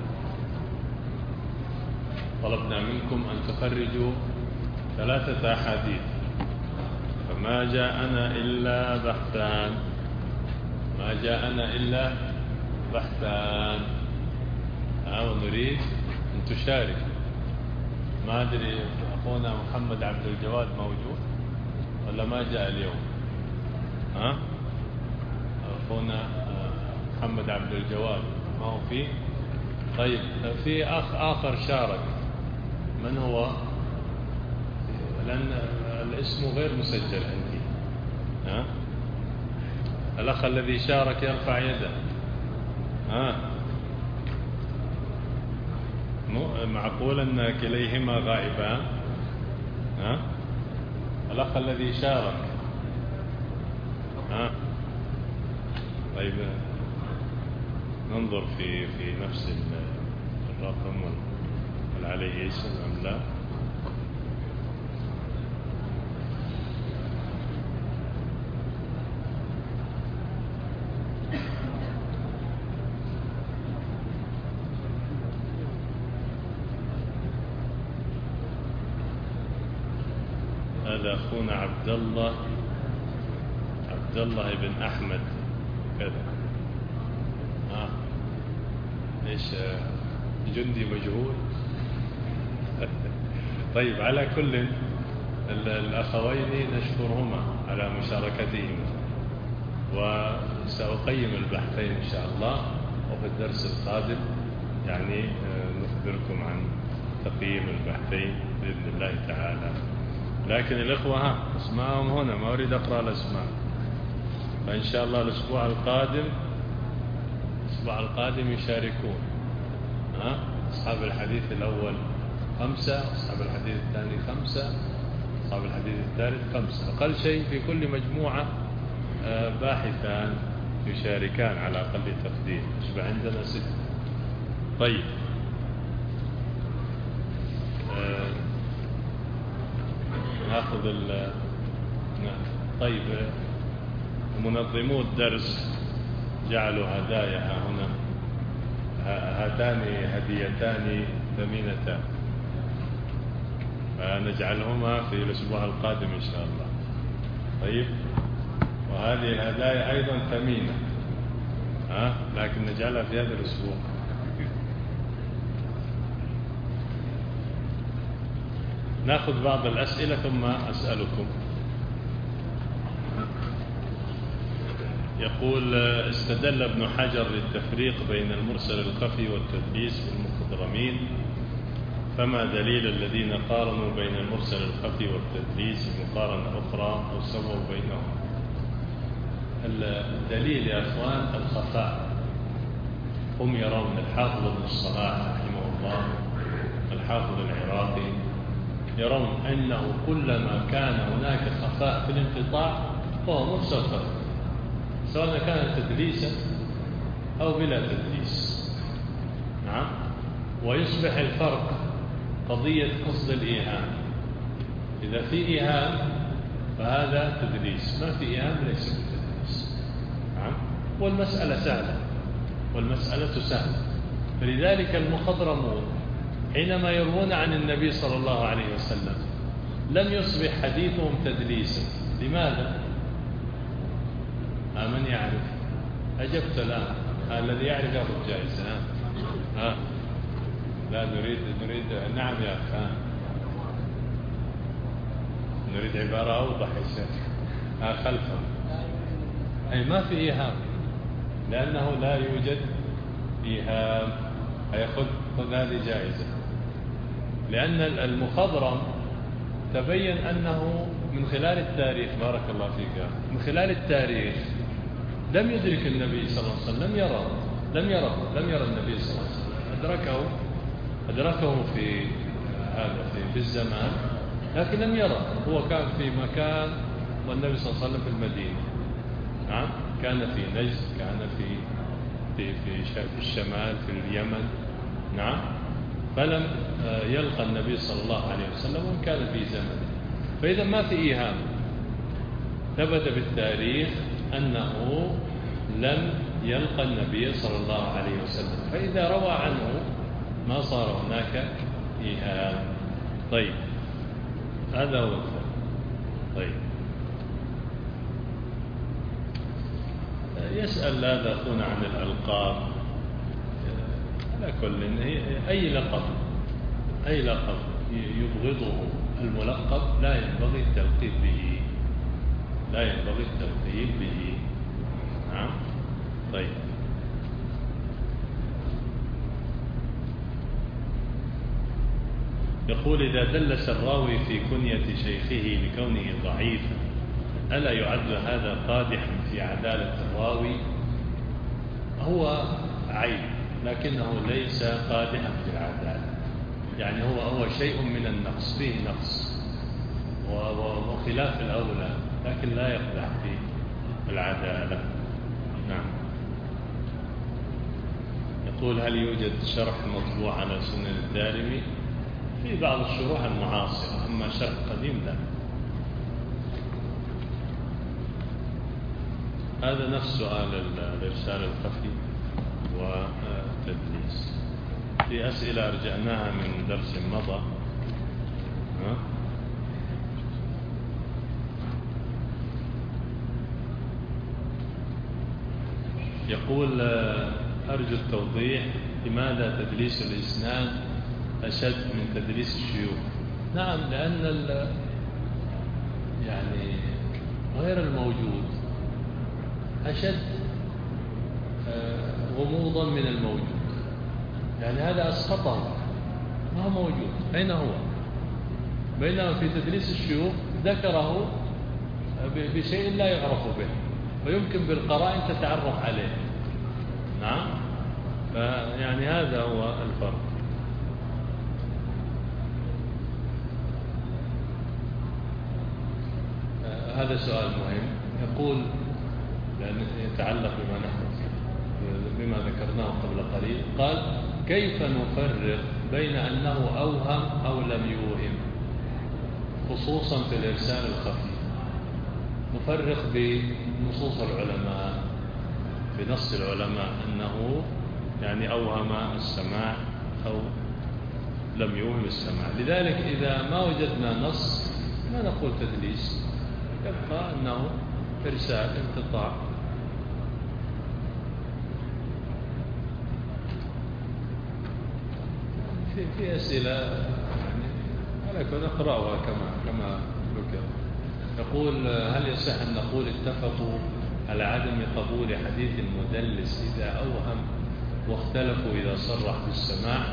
طلبنا منكم أن تخرجوا ثلاثة أحاديث، فما جاءنا إلا بحثان ما جاءنا إلا بحثان ونريد أن تشارك. ما أدري أخونا محمد عبد الجواد موجود ولا ما جاء اليوم؟ ها؟ أخونا محمد عبد الجواد ما هو فيه؟ طيب، في أخ آخر شارك، من هو؟ لأن الاسم غير مسجل عندي. ها؟ الأخ الذي شارك يرفع يده. ها؟ معقول أن كليهما غائبان؟ ها؟ الأخ الذي شارك. ها؟ طيب، ننظر في في نفس الرقم هل عليه اسم أم لا. هذا أخونا عبد الله عبد الله بن أحمد كذا. ها؟ إيش جندي مجهول. طيب، على كل الأخوين نشكرهما على مشاركتهما، وسأقيم البحثين إن شاء الله، وفي الدرس القادم يعني نخبركم عن تقييم البحثين بإذن الله تعالى. لكن الإخوة ها اسمائهم هنا، ما أريد أقرأ الأسماء، فإن شاء الله الأسبوع القادم الأسبوع القادم يشاركون. ها؟ أصحاب الحديث الأول خمسة، أصحاب الحديث الثاني خمسة، أصحاب الحديث الثالث خمسة، أقل شيء في كل مجموعة باحثان يشاركان على أقل تقدير، يشبه عندنا ستة. طيب، ناخذ ال طيب، منظمو الدرس جعلوا هدايا هنا، هاتان هديتان ثمينتان، فنجعلهما في الأسبوع القادم إن شاء الله. طيب، وهذه الهدايا أيضا ثمينة، ها، لكن نجعلها في هذا الأسبوع. نأخذ بعض الأسئلة ثم أسألكم. يقول: استدل ابن حجر للتفريق بين المرسل الخفي والتدليس في المخضرمين، فما دليل الذين قارنوا بين المرسل الخفي والتدليس مقارنة أخرى أو سووا بينهم؟ الدليل يا أخوان الخفاء. هم يرون، الحافظ ابن الصلاح رحمه الله، الحافظ العراقي، يرون أنه كلما كان هناك خفاء في الانقطاع فهو مرسل خفي، سواء كان تدليسا أو بلا تدليس. نعم. ويصبح الفرق قضية قصد الإيهام. إذا في إيهام فهذا تدليس، ما في إيهام ليس تدليس. نعم. والمسألة سهلة، والمسألة سهلة. فلذلك المخضرمون حينما يروون عن النبي صلى الله عليه وسلم لم يصبح حديثهم تدليسا. لماذا؟ من يعرف؟ أجبت الآن. الذي يعرف يأخذ جائزة. ها؟ ها؟ لا نريد نريد نعم يا أخي. ها؟ نريد عبارة أوضح يا شيخ. ها خلفه. أي ما في إيهام، لأنه لا يوجد إيهام. هيأخذ خذ هذه جائزة، لأن المخضرم تبين أنه من خلال التاريخ، بارك الله فيك، من خلال التاريخ لم يدرك النبي صلى الله عليه وسلم، لم يرى لم يرى لم يرى النبي صلى الله عليه وسلم، أدركه أدركه في هذا في, في الزمان، لكن لم يرى. هو كان في مكان والنبي صلى الله عليه وسلم في المدينة. نعم، كان في نجد، كان في في في, في الشمال في اليمن. نعم، فلم يلقى النبي صلى الله عليه وسلم وإن كان في زمنه. فإذا ما في إيهام، ثبت بالتاريخ أنه لم يلقى النبي صلى الله عليه وسلم، فإذا روى عنه ما صار هناك إيهام. طيب، هذا هو الفرق. طيب، يسأل هذا أخونا عن الألقاب. على كل أي لقب أي لقب يبغضه الملقب لا ينبغي التلقيب به، لا ينبغي التلقيب به. نعم. طيب، يقول: إذا دلس الراوي في كنية شيخه لكونه ضعيفا ألا يعد هذا قادحا في عدالة الراوي؟ هو عيب، لكنه ليس قادحا في العدالة، يعني هو هو شيء من النقص، فيه نقص وخلاف الأولى، لكن لا يقدح في العدالة. نعم. يقول: هل يوجد شرح مطبوع على سنن الدارمي؟ في بعض الشروح المعاصرة، أما شرح قديم لا. هذا نفس سؤال الإرسال الخفي والتدليس. في أسئلة رجعناها من درس مضى. ها؟ يقول: أرجو التوضيح، لماذا تدليس الإسناد أشد من تدليس الشيوخ؟ نعم، لأن يعني غير الموجود أشد غموضا من الموجود، يعني هذا أسقطه، ما هو موجود، أين هو؟ بينما في تدليس الشيوخ ذكره بشيء لا يعرف به ويمكن بالقرائن تتعرف عليه. نعم، يعني هذا هو الفرق. هذا سؤال مهم، يقول، لأنه يتعلق بما نحن فيه، بما ذكرناه قبل قليل. قال: كيف نفرق بين أنه أوهم أو لم يوهم، خصوصا في الإرسال الخفي؟ نفرق بنصوص العلماء، بنص العلماء أنه يعني أوهم السماع أو لم يوهم السماع. لذلك إذا ما وجدنا نص ما نقول تدليس، يبقى أنه إرسال انقطاع. في في أسئلة يعني على كل نقرأها كما كما ذكر. يقول: هل يصح أن نقول اتفقوا على عدم قبول حديث المدلس إذا أوهم واختلفوا إذا صرح بالسماع؟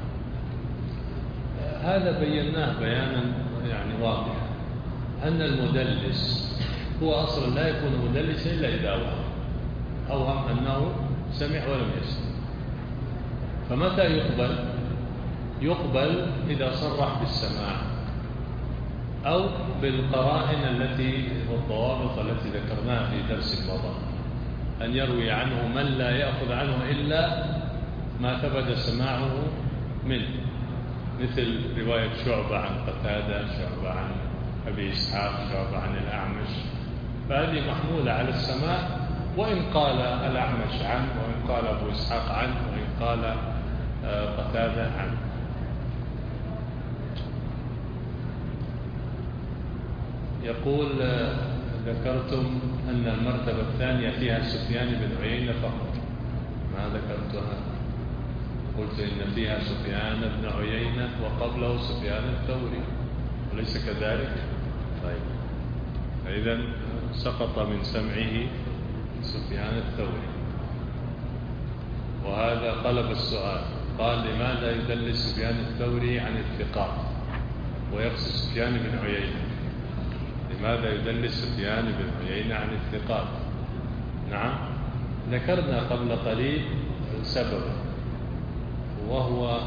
هذا بيناه بيانا يعني واضحا، أن المدلس هو أصلا لا يكون مدلسا إلا إذا أوهم أوهم أنه سمع ولم يسمع. فمتى يقبل؟ يقبل إذا صرح بالسماع أو بالقرائن التي والضوابط التي ذكرناها في درس مضى، أن يروي عنه من لا يأخذ عنه إلا ما ثبت سماعه منه، مثل رواية شعبة عن قتادة، شعبة عن أبي إسحاق، شعبة عن الأعمش، فهذه محمولة على السماع، وإن قال الأعمش عنه، وإن قال أبو إسحاق عنه، وإن قال قتادة عنه. يقول: ذكرتم أن المرتبة الثانية فيها سفيان بن عيينة فقط، ما ذكرتها. قلت إن فيها سفيان بن عيينة وقبله سفيان الثوري، أليس كذلك؟ طيب، فإذا سقط من سمعه سفيان الثوري. وهذا قلب السؤال، قال لماذا يدلس سفيان الثوري عن الثقات ويقصد سفيان بن عيينة؟ لماذا يدلس سفيان بن عيينة عن الثقات؟ نعم، ذكرنا قبل قليل سببا، وهو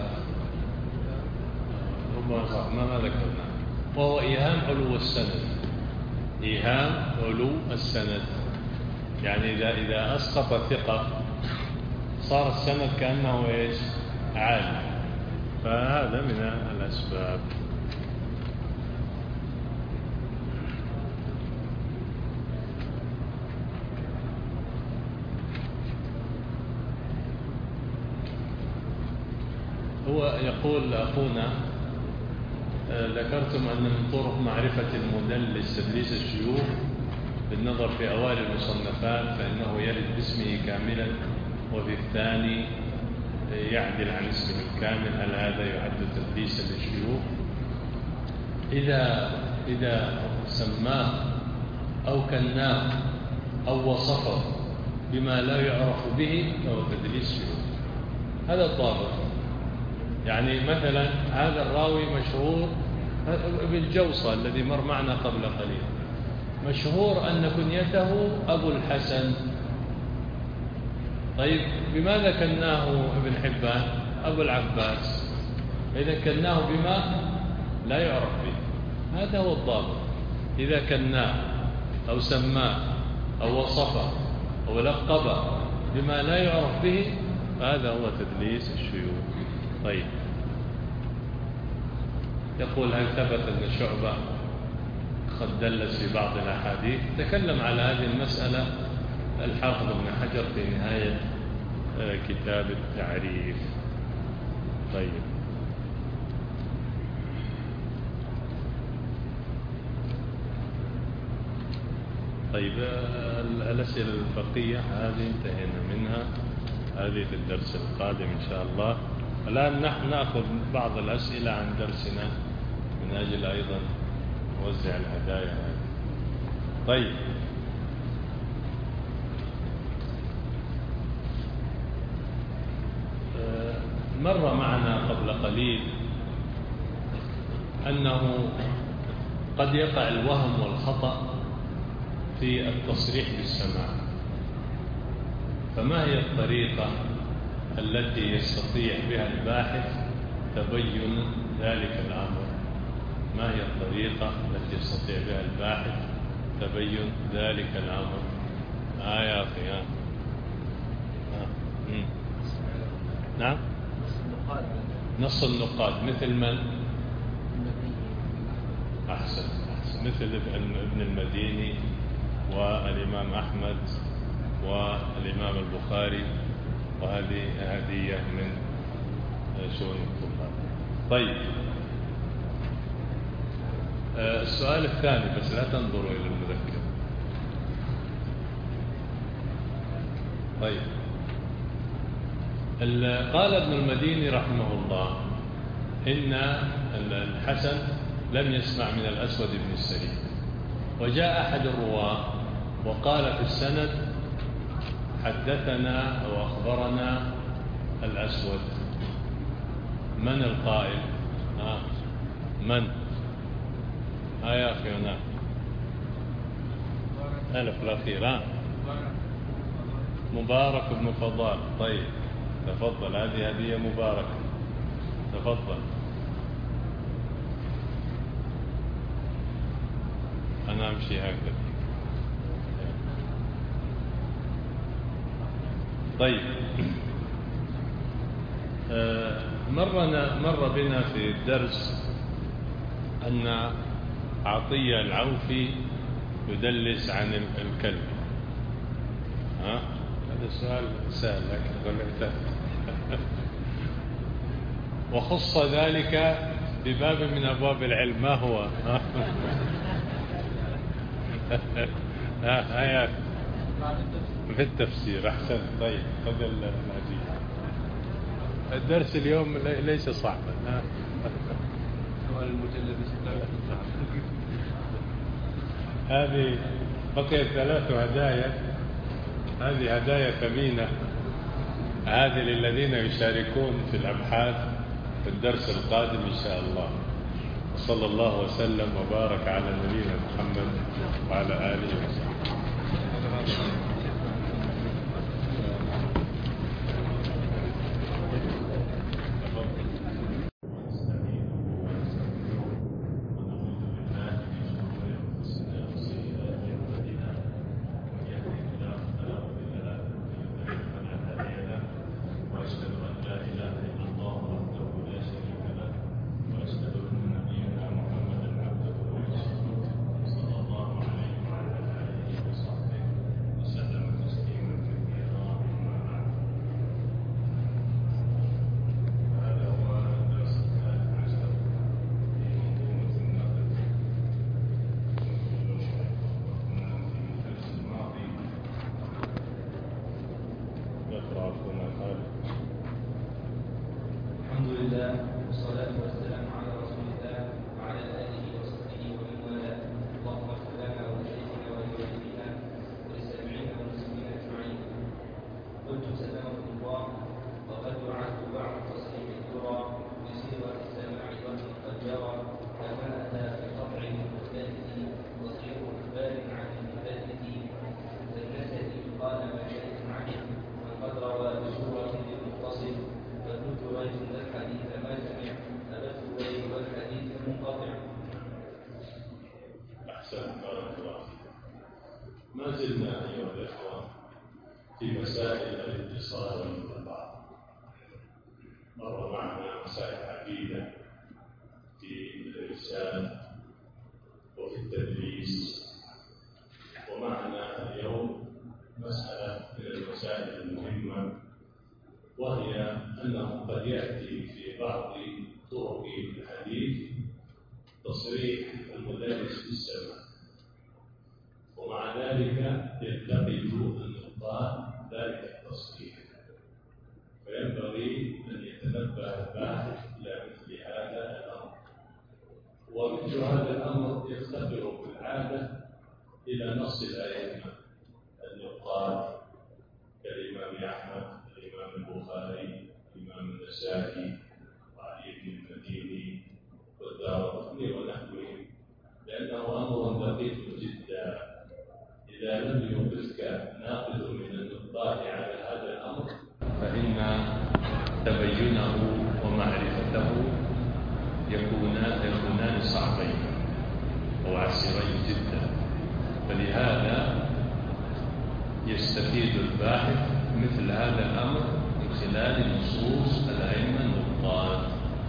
ما ما ذكرنا، وهو إيهام علو السند. إيهام علو السند، يعني إذا إذا أسقط ثقة صار السند كأنه إيش؟ عالي، فهذا من الأسباب. هو يقول أخونا ذكرتم أن من طرق معرفة المدلس تدليس الشيوخ بالنظر في أوائل المصنفات فإنه يرد باسمه كاملا، وفي الثاني يعدل عن اسمه الكامل. هل هذا يعد تدليسا للشيوخ؟ إذا إذا سماه أو كناه أو وصفه بما لا يعرف به فهو تدليس شيوخ. هذا الضابط. يعني مثلا هذا الراوي مشهور ابن جوصة الذي مر معنا قبل قليل، مشهور أن كنيته أبو الحسن. طيب بماذا كناه ابن حبان؟ أبو العباس. إذا كناه بما لا يعرف به، هذا هو الضابط. إذا كناه أو سماه أو وصفه أو لقبه بما لا يعرف به فهذا هو تدليس الشيوخ. طيب، يقول هل ثبت أن شعبة قد دلس في بعض الأحاديث؟ تكلم على هذه المسألة الحافظ ابن حجر في نهاية كتاب التعريف. طيب، طيب الأسئلة الفقهية هذه انتهينا منها، هذه في الدرس القادم إن شاء الله. الآن نحن نأخذ بعض الأسئلة عن درسنا من أجل أيضا نوزع الهدايا هذه. طيب، مر معنا قبل قليل أنه قد يقع الوهم والخطأ في التصريح بالسماع، فما هي الطريقة التي يستطيع بها الباحث تبين ذلك الأمر؟ ما هي الطريقة التي يستطيع بها الباحث تبين ذلك الأمر؟ آه يا أخي. آه. آه. نعم، نص النقاد مثل من؟ أحسن أحسن مثل ابن المديني والإمام أحمد والإمام البخاري، وهذه هدية من شؤون الطلاب. طيب، السؤال الثاني، بس لا تنظروا إلى المذكر. طيب، قال ابن المديني رحمه الله إن الحسن لم يسمع من الأسود بن السري، وجاء أحد الرواة وقال في السند حدثنا أو أخبرنا الأسود. من القائل؟ آه. من؟ آه يا أخي هنا ألف الأخير. آه. مبارك بن فضال. طيب تفضل، هذه هدية مباركة، تفضل. أنا أمشي هكذا. طيب، مرنا مر بنا في الدرس أن عطية العوفي يدلس عن الكلب. ها؟ هذا السؤال سهل لكن غلبته. وخص ذلك بباب من أبواب العلم، ما هو؟ هيا في التفسير أحسن. طيب خذ العجيب. الدرس اليوم ليس صعبا. هذه بقيت ثلاث هدايا. هذه هدايا ثمينة، هذه للذين يشاركون في الأبحاث في الدرس القادم إن شاء الله. صلى الله وسلم وبارك على نبينا محمد وعلى آله وصحبه. ما زلنا أيها الإخوة في مسائل الاتصال بالبعض. مر معنا مسائل عديدة في الإرسال وفي التدريس، ومعنا اليوم مسألة من المسائل المهمة، وهي أنه قد يأتي في بعض طرق الحديث تصريح المدرس بالسماع، ومع ذلك يلتقط النقاد ذلك التصريح، فينبغي أن يتنبه الباحث إلى مثل هذا الأمر. ومثل هذا الأمر يفتقر بالعادة إلى نص الأئمة النقاد كالإمام أحمد، الإمام البخاري، الإمام النسائي، وعلي بن المديني والدارقطني ونحوهم، لأنه أمر دقيق جدا. إذا لم يوقفك ناقد من النقاد على هذا الأمر فإن تبينه ومعرفته يكونان يكونان صعبين وعسيرين جدا. فلهذا يستفيد الباحث مثل هذا الأمر من خلال نصوص الأئمة النقاد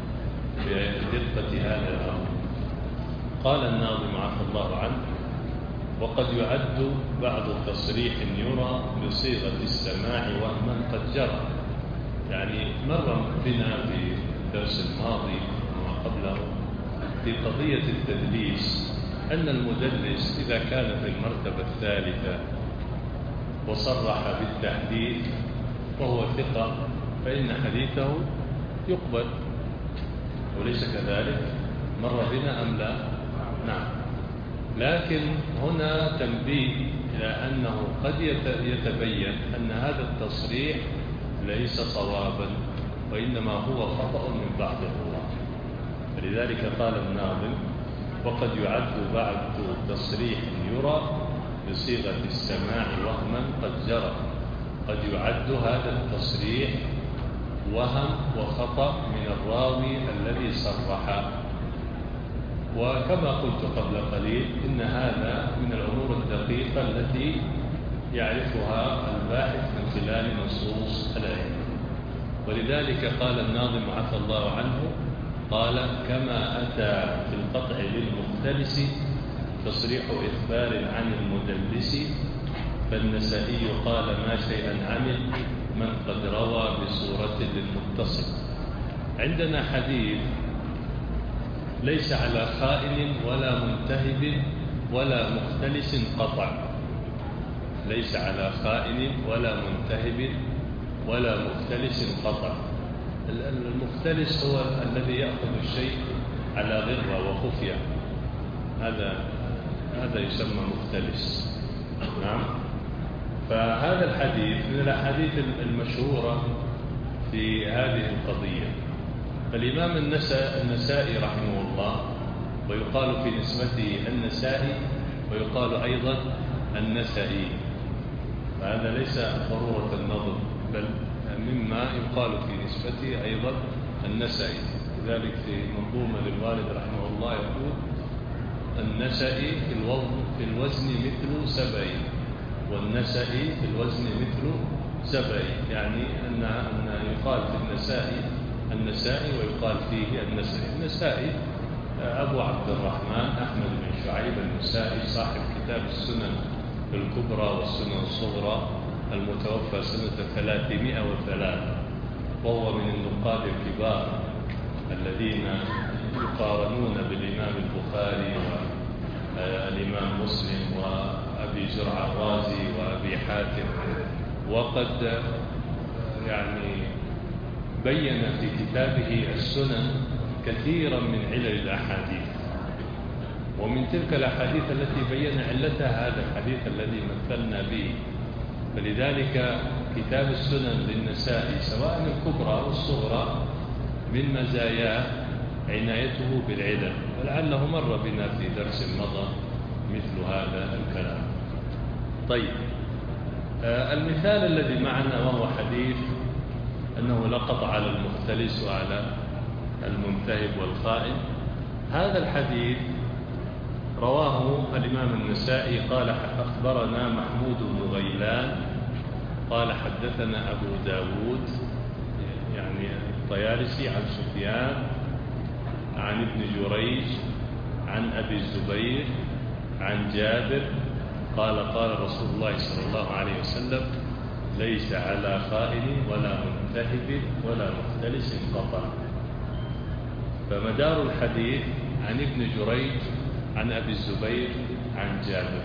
بدقة هذا الأمر. قال الناظم عفى الله عنه: وقد يعد بعض تصريح يرى بصيغة السماع وهما قد جرى. يعني مر بنا في الدرس الماضي وما قبله في قضية التدليس أن المدلس إذا كان في المرتبة الثالثة وصرح بالتحديث وهو ثقة فإن حديثه يقبل، وليس كذلك؟ مر بنا أم لا؟ نعم. لكن هنا تنبيه إلى أنه قد يتبين أن هذا التصريح ليس صوابا، وإنما هو خطأ من بعض الرواة. فلذلك قال الناظم: وقد يعد بعض تصريح يرى بصيغة السماع وهما قد جرى. قد يعد هذا التصريح وهم وخطأ من الراوي الذي صرح. وكما قلت قبل قليل إن هذا من الأمور الدقيقة التي يعرفها الباحث من خلال نصوص الأئمة. ولذلك قال الناظم عفى الله عنه، قال: كما أتى في القطع للمختلس تصريح إخبار عن المدلس، فالنسائي قال ما شيئا عمل من قد روى بصورة للمتصل. عندنا حديث ليس على خائن ولا منتهب ولا مختلس قطع، ليس على خائن ولا منتهب ولا مختلس قطع. المختلس هو الذي يأخذ الشيء على غرة وخفية، هذا هذا يسمى مختلس. نعم. فهذا الحديث من الأحاديث المشهورة في هذه القضية. فالإمام النسائي رحمه الله، ويقال في نسبته النسائي ويقال أيضا النسائي، فهذا ليس ضرورة النظر، بل مما يقال في نسبته أيضا النسائي. لذلك في منظومة للوالد رحمه الله يقول: النسائي في الوزن في الوزن مثل سبعي، والنسائي في الوزن مثل سبعي، يعني أن أن يقال في النسائي النسائي ويقال فيه النسائي. النسائي أبو عبد الرحمن أحمد بن شعيب النسائي، صاحب كتاب السنن الكبرى والسنن الصغرى، المتوفى سنة ثلاثمائة وثلاثة، وهو من النقاد الكبار الذين يقارنون بالإمام البخاري والإمام مسلم وأبي زرع الرازي وأبي حاتم. وقد يعني بين في كتابه السنن كثيرا من علل الأحاديث، ومن تلك الأحاديث التي بين علتها هذا الحديث الذي مثلنا به. فلذلك كتاب السنن للنسائي سواء الكبرى أو الصغرى من مزاياه عنايته بالعلل، ولعله مر بنا في درس مضى مثل هذا الكلام. طيب، آه المثال الذي معنا وهو حديث أنه لا قطع على المختلس وعلى المنتهب والخائن. هذا الحديث رواه الإمام النسائي قال: أخبرنا محمود بن غيلان قال حدثنا أبو داود يعني الطيالسي عن سفيان عن ابن جريج عن أبي الزبير عن جابر قال: قال رسول الله صلى الله عليه وسلم: ليس على خائن ولا منتهب ولا مختلس قطع. فمدار الحديث عن ابن جريج عن أبي الزبير عن جابر،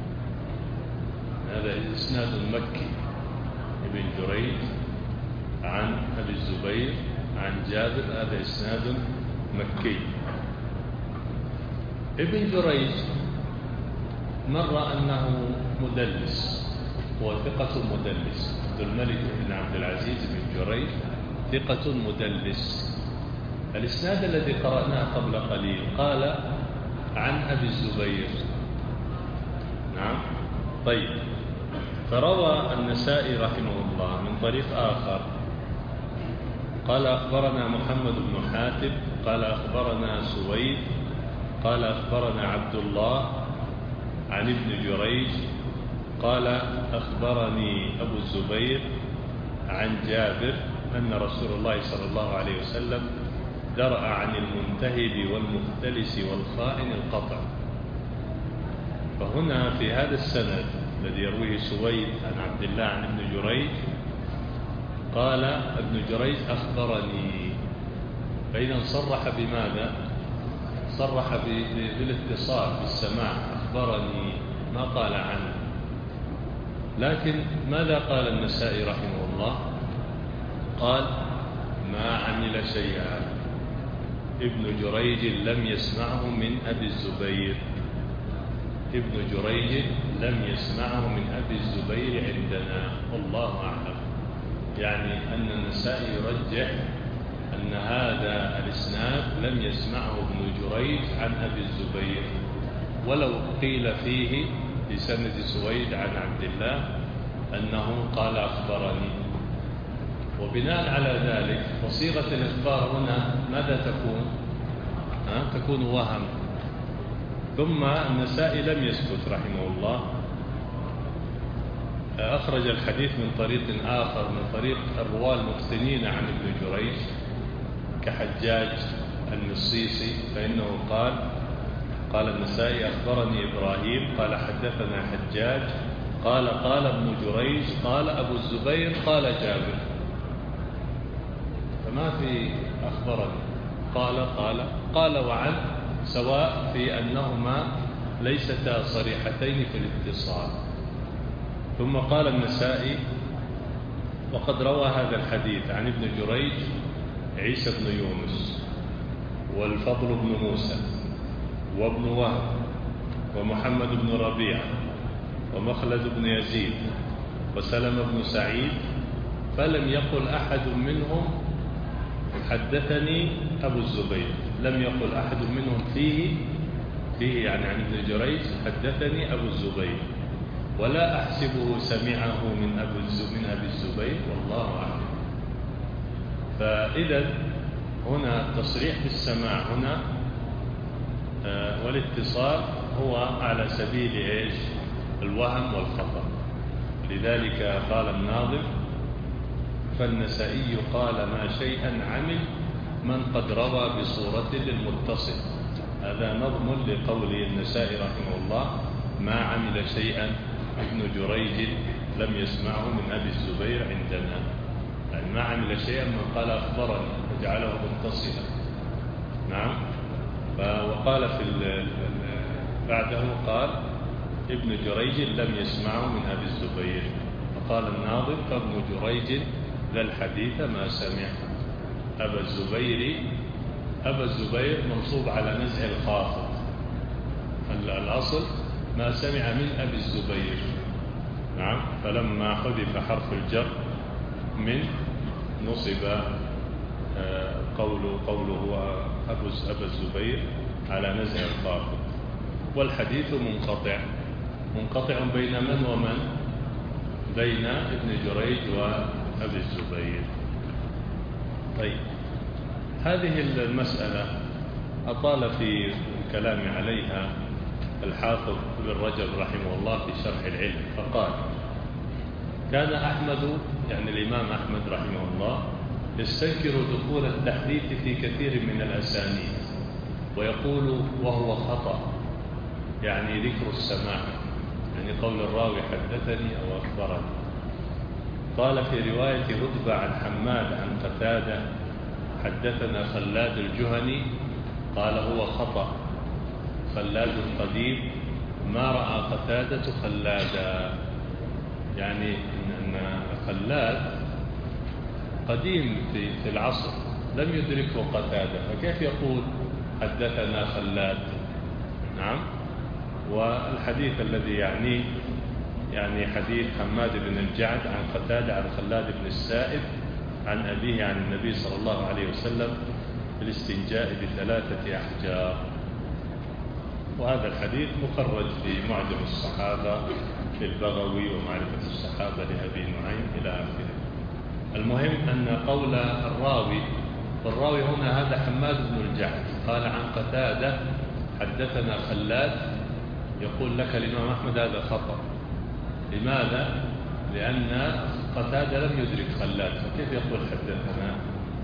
هذا إسناد مكي. ابن جريج عن أبي الزبير عن جابر، هذا إسناد مكي. ابن جريج مر أنه مدلس، هو ثقة مدلس. عبد الملك بن عبد العزيز بن جريج ثقة مدلس. الإسناد الذي قرأناه قبل قليل قال عن أبي الزبير. نعم. طيب، فروى النسائي رحمه الله من طريق آخر قال: أخبرنا محمد بن حاتم قال أخبرنا سويد قال أخبرنا عبد الله عن ابن جريج قال: أخبرني أبو الزبير عن جابر أن رسول الله صلى الله عليه وسلم درأ عن المنتهب والمختلس والخائن القطع. فهنا في هذا السند الذي يرويه سويد عن عبد الله عن ابن جريج قال ابن جريج: أخبرني. فإذا صرح بماذا؟ صرح بالاتصال بالسماع، أخبرني، ما قال عنه. لكن ماذا قال النسائي رحمه الله؟ قال: ما عمل شيئا. ابن جريج لم يسمعه من أبي الزبير. ابن جريج لم يسمعه من أبي الزبير عندنا، والله أعلم. يعني أن النسائي يرجح أن هذا الإسناد لم يسمعه ابن جريج عن أبي الزبير، ولو قيل فيه بسند سويد عن عبد الله أنه قال أخبرني. وبناء على ذلك فصيغة الإخبار هنا ماذا تكون؟ ها؟ تكون وهم. ثم النسائي لم يسكت رحمه الله، أخرج الحديث من طريق آخر من طريق الرواة المتقنين عن ابن جريج كحجاج المصيصي، فإنه قال قال النسائي: أخبرني إبراهيم قال حدثنا حجاج قال قال ابن جريج قال أبو الزبير قال جابر. فما في أخبرني، قال قال قال وعن، سواء في أنهما ليستا صريحتين في الاتصال. ثم قال النسائي: وقد روى هذا الحديث عن ابن جريج عيسى بن يونس والفضل بن موسى وابن وهب ومحمد بن ربيعة ومخلد بن يزيد وسلم بن سعيد، فلم يقل أحد منهم حدثني أبو الزبير، لم يقل أحد منهم فيه فيه يعني عن ابن جريج حدثني أبو الزبير، ولا أحسبه سمعه من أبي من أبي الزبير، والله أعلم. فإذا هنا تصريح بالسماع هنا آه والاتصال هو على سبيل إيش؟ الوهم والخطأ. لذلك قال الناظم: فالنسائي قال ما شيئا عمل من قد روى بصورة للمتصل. هذا نظم لقول النسائي رحمه الله: ما عمل شيئا ابن جريج لم يسمعه من أبي الزبير عندنا، يعني ما عمل شيئا من قال أخبرني وجعله متصلا. نعم. وقال في بعده قال ابن جريج لم يسمعه من أبي الزبير، فقال الناظم: فابن جريج ذا الحديث ما سمع أبا الزبير. أبا الزبير منصوب على نزع الخافض، الأصل ما سمع من أبي الزبير. نعم. فلما حذف حرف الجر من نصب قوله قوله أبا الزبير على نزع الخافض. والحديث منقطع منقطع بين من ومن؟ بين ابن جريج وأبي الزبير. طيب، هذه المسألة أطال في الكلام عليها الحافظ ابن رجب رحمه الله في شرح العلم، فقال: كان أحمد، يعني الإمام أحمد رحمه الله، يستنكر دخول التحديث في كثير من الأسانيد، ويقول وهو خطأ، يعني ذكر السماع، يعني قول الراوي حدثني أو أخبرني. قال في رواية رتبة عن حماد عن قتادة حدثنا خلاد الجهني، قال هو خطأ، خلاد قديم ما رأى قتادة خلادا، يعني أن خلاد قديم في العصر لم يدركه قتادة، فكيف يقول حدثنا خلاد؟ نعم. والحديث الذي يعني يعني حديث حماد بن الجعد عن قتادة عن خلاد بن السائب عن أبيه عن النبي صلى الله عليه وسلم بالاستنجاء بثلاثة أحجار. وهذا الحديث مخرج في معجم الصحابة للبغوي ومعرفة الصحابة لأبي نعيم إلى آخره. المهم أن قول الراوي، والراوي هنا هذا حماد بن الجعد، قال عن قتادة حدثنا خلاد، يقول لك الإمام أحمد هذا خطأ. لماذا؟ لأن قتادة لم يدرك خلاد، فكيف يقول حدثنا؟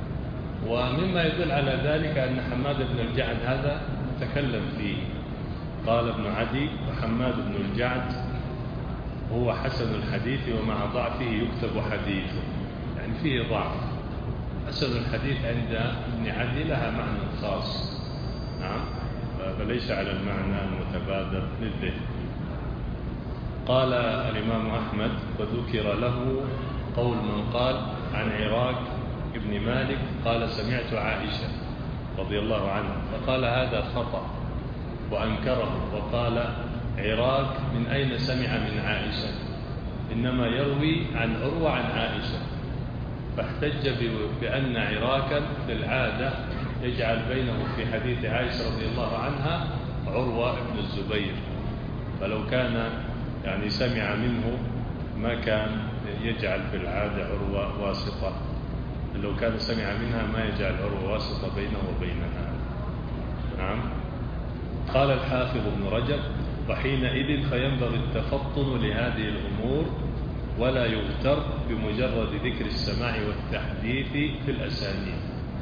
ومما يدل على ذلك أن حماد بن الجعد هذا تكلم فيه. قال ابن عدي: وحماد بن الجعد هو حسن الحديث ومع ضعفه يكتب حديثه، يعني فيه ضعف. حسن الحديث عند ابن عدي لها معنى خاص، نعم، فليس على المعنى المتبادر للذهن. قال الإمام أحمد: وذكر له قول من قال عن عراك ابن مالك قال سمعت عائشة رضي الله عنها، فقال هذا خطأ وأنكره، وقال عراك من أين سمع من عائشة؟ إنما يروي عن عروة عن عائشة، فاحتج بأن عراكا في العادة يجعل بينه في حديث عائشة رضي الله عنها عروة ابن الزبير، فلو كان يعني سمع منه ما كان يجعل في العادة عروة واسطة، لو كان سمع منها ما يجعل عروة واسطة بينه وبينها. نعم. قال الحافظ ابن رجب: وحينئذ فينبغي التفطن لهذه الأمور ولا يغتر بمجرد ذكر السماع والتحديث في الأسانيد.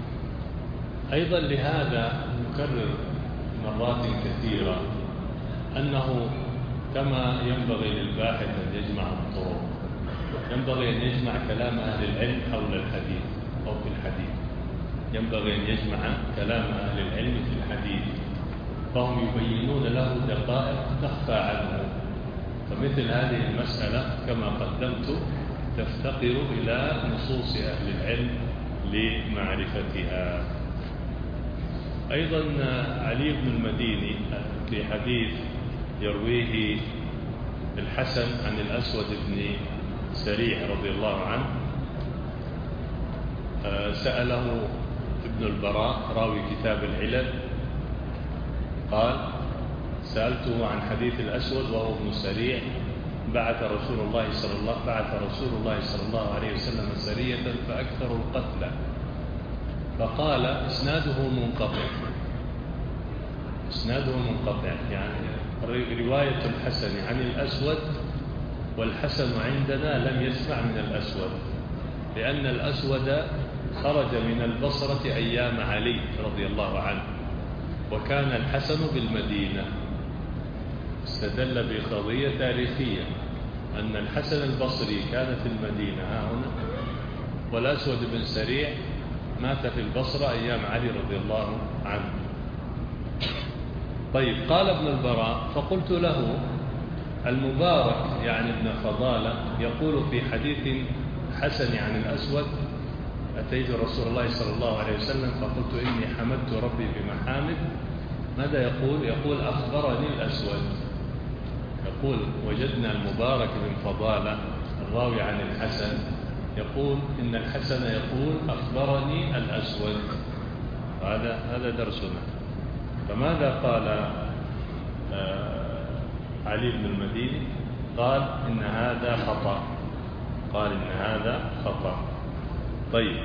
أيضا لهذا نكرر مرات كثيرة أنه كما ينبغي للباحث أن يجمع الطرق، ينبغي أن يجمع كلام أهل العلم حول الحديث أو في الحديث، ينبغي أن يجمع كلام أهل العلم في الحديث، فهم يبينون له دقائق تخفى عنه. فمثل هذه المسألة كما قدمت تفتقر إلى نصوص أهل العلم لمعرفتها. أيضا علي بن المديني في حديث يرويه الحسن عن الأسود بن سريع رضي الله عنه، سأله ابن البراء راوي كتاب العلل قال: سألته عن حديث الأسود وهو ابن سريع: بعث رسول الله صلى الله بعث رسول الله صلى الله عليه وسلم سرية فأكثر القتلى. فقال: إسناده منقطع. إسناده منقطع يعني رواية الحسن عن الأسود، والحسن عندنا لم يسمع من الأسود، لأن الأسود خرج من البصرة أيام علي رضي الله عنه، وكان الحسن بالمدينة. استدل بقضية تاريخية أن الحسن البصري كان في المدينة ها هنا، والأسود بن سريع مات في البصرة أيام علي رضي الله عنه. طيب، قال ابن البراء: فقلت له: المبارك يعني ابن فضالة يقول في حديث حسن عن الأسود: أتيت رسول الله صلى الله عليه وسلم فقلت إني حمدت ربي بمحامد. ماذا يقول؟ يقول: أخبرني الأسود. يقول: وجدنا المبارك بن فضالة الراوي عن الحسن يقول إن الحسن يقول: أخبرني الأسود. هذا هذا درسنا. فماذا قال علي بن المديني؟ قال: إن هذا خطأ. قال إن هذا خطأ. طيب،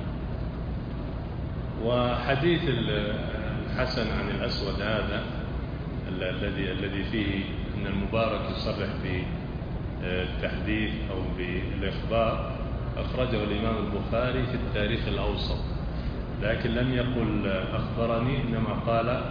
وحديث الحسن عن الأسود هذا الذي الذي فيه أن المبارك يصرح بالتحديث أو بالإخبار أخرجه الإمام البخاري في التاريخ الأوسط، لكن لم يقل أخبرني، إنما قال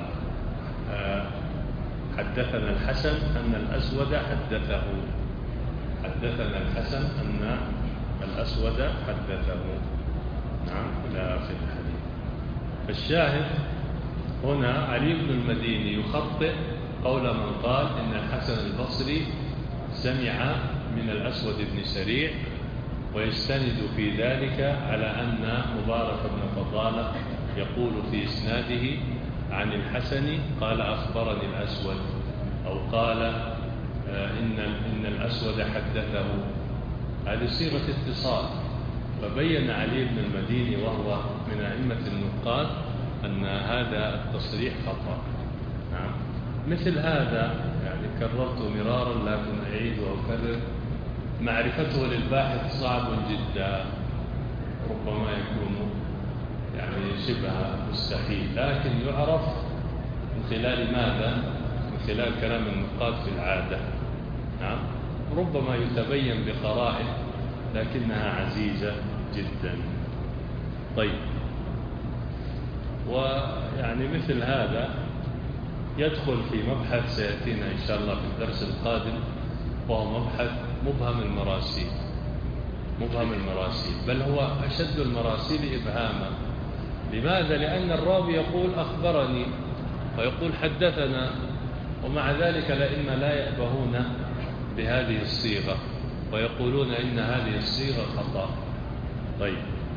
حدثنا الحسن أن الأسود حدثه. حدثنا الحسن أن الأسود حدثه. نعم، إلى آخر الحديث. فالشاهد هنا علي بن المديني يخطئ قول من قال إن الحسن البصري سمع من الأسود بن سريع، ويستند في ذلك على أن مبارك بن فضالة يقول في إسناده عن الحسن قال: أخبرني الأسود، أو قال إن إن الأسود حدثه. هذه صيغة اتصال. فبين علي بن المديني وهو من أئمة النقاد أن هذا التصريح خطأ. نعم، مثل هذا يعني كررت مرارا لكن أعيد وأكرر، معرفته للباحث صعب جدا، ربما يكون يعني شبه مستحيل، لكن يعرف من خلال ماذا؟ من خلال كلام النقاد في العادة. نعم، ربما يتبين بقرائن لكنها عزيزة جدا. طيب، ويعني مثل هذا يدخل في مبحث سيأتينا إن شاء الله في الدرس القادم، وهو مبحث مبهم المراسيل. مبهم المراسيل، بل هو أشد المراسيل إبهاما. لماذا؟ لأن الراوي يقول أخبرني ويقول حدثنا، ومع ذلك الأئمة لا يأبهون بهذه الصيغة ويقولون إن هذه الصيغة خطأ. طيب،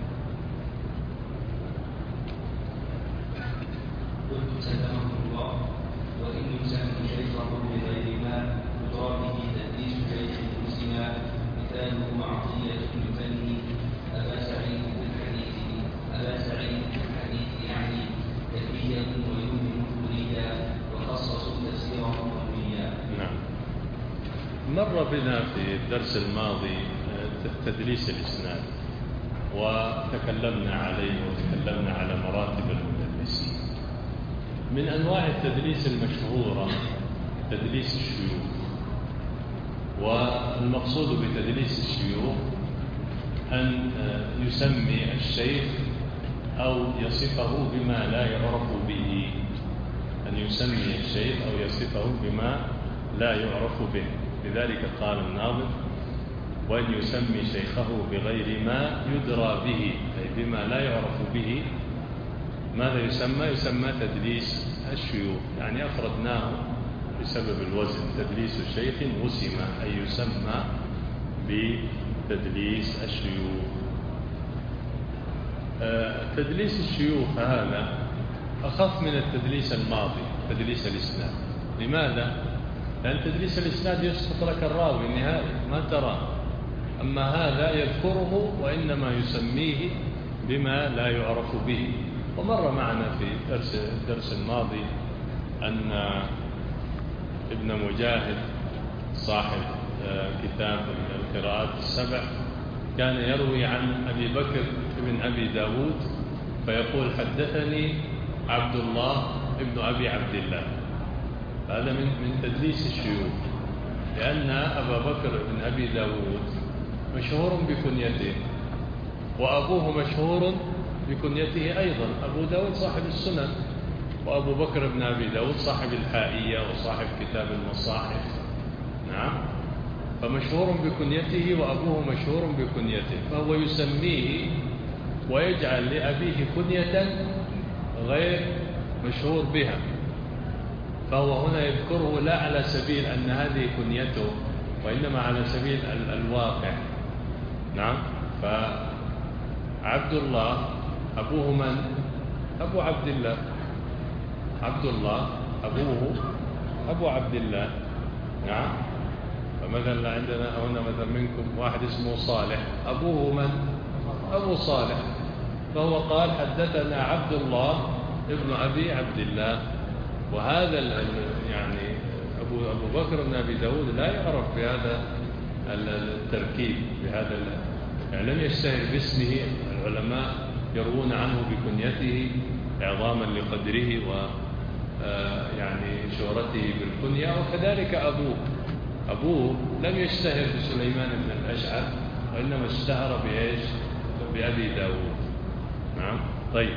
قلت سلمه الله: وإن يسمي شيخه بغير ما يدرى به تدليس شيخ مسلم، مثاله معطية يثني أبا سعيد في الحديث أبا سعيد في الحديث يعني كفيا ويوهم فريدا وخصصوا تسيره قويا. نعم، مر بنا في الدرس الماضي تدليس الإسناد، وتكلمنا عليه وتكلمنا على مراتب المدلسين. من أنواع التدليس المشهورة تدليس الشيوخ، والمقصود بتدليس الشيوخ أن يسمي الشيخ أو يصفه بما لا يعرف به، أن يسمي الشيخ أو يصفه بما لا يعرف به. لذلك قال الناظم: وأن يسمي شيخه بغير ما يدرى به، أي بما لا يعرف به. ماذا يسمى؟ يسمى تدليس الشيوخ، يعني أفردناه بسبب الوزن، تدليس شيخ وسم أي يسمى بتدليس الشيوخ. تدليس الشيوخ هذا أخف من التدليس الماضي، تدليس الإسناد. لماذا؟ لأن تدليس الإسناد يسقط لك الراوي النهائي ما تراه، أما هذا يذكره وإنما يسميه بما لا يعرف به. ومر معنا في درس الدرس الماضي أن ابن مجاهد صاحب كتاب القراءات السبع كان يروي عن أبي بكر بن أبي داود فيقول حدثني عبد الله ابن أبي عبد الله. هذا من من تدليس الشيوخ، لأن أبا بكر بن أبي داود مشهور بكنيته وأبوه مشهور بكنيته أيضا. أبو داود صاحب السنن، وأبو بكر بن أبي داود صاحب الحائية وصاحب كتاب المصاحف. نعم، فمشهور بكنيته وأبوه مشهور بكنيته، فهو يسميه ويجعل لأبيه كنية غير مشهور بها، فهو هنا يذكره لا على سبيل أن هذه كنيته، وإنما على سبيل الواقع. نعم، فعبد الله أبوه من؟ أبو عبد الله. عبد الله أبوه أبو عبد الله. نعم، فمثلا عندنا هنا مثلا منكم واحد اسمه صالح، أبوه من؟ أبو صالح، فهو قال حدثنا عبد الله ابن أبي عبد الله. وهذا يعني أبو, أبو بكر بن أبي داود لا يعرف بهذا التركيب، بهذا يعني لم يشتهر باسمه. العلماء يروون عنه بكنيته إعظاما لقدره و يعني شهرته بالكنية. وكذلك أبوه أبوه لم يشتهر بسليمان بن الأشعث، وإنما اشتهر بإيش؟ بأبي داود. نعم. طيب،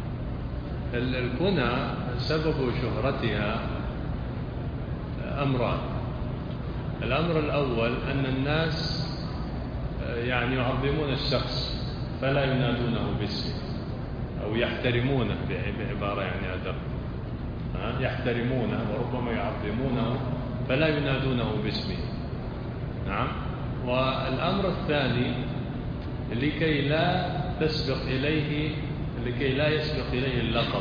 الكنى سبب شهرتها أمران. الأمر الأول أن الناس يعني يعظمون الشخص فلا ينادونه باسمه، أو يحترمونه بعبارة يعني أدق، يحترمونه وربما يعظمونه فلا ينادونه باسمه. نعم. والأمر الثاني لكي لا تسبق إليه لكي لا يسبق إليه اللقب،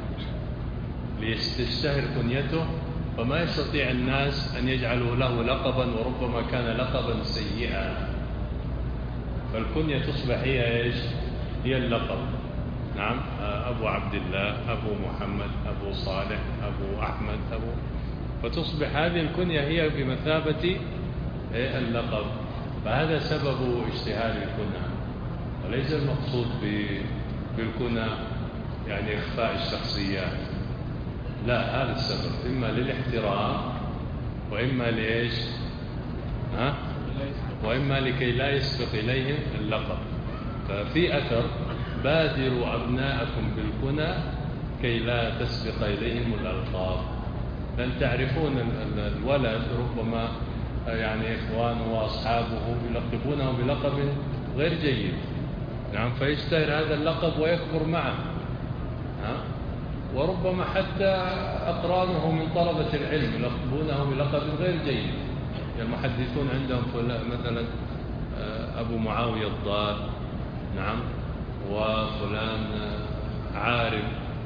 ليستشهر كنيته، فما يستطيع الناس أن يجعلوا له لقبا وربما كان لقبا سيئا، فالكنية تصبح هي إيش؟ هي اللقب. نعم، أبو عبد الله، أبو محمد، أبو صالح، أبو أحمد، أبو، فتصبح هذه الكنية هي بمثابة اللقب. فهذا سبب اشتهار الكنى، وليس المقصود بالكنى يعني إخفاء الشخصيات، لا، هذا السبب إما للاحترام وإما لإيش؟ ها؟ وإما لكي لا يسبق إليهم اللقب. ففي أثر بادروا أبناءكم بالكنى كي لا تسبق إليهم الألقاب. لأن تعرفون الولد ربما يعني إخوانه وأصحابه يلقبونه بلقب غير جيد. نعم، فيشتهر هذا اللقب ويكبر معه. ها؟ وربما حتى أقرانه من طلبة العلم يلقبونه بلقب غير جيد. المحدثون عندهم مثلا أبو معاوية الضال، نعم، وفلان عارم،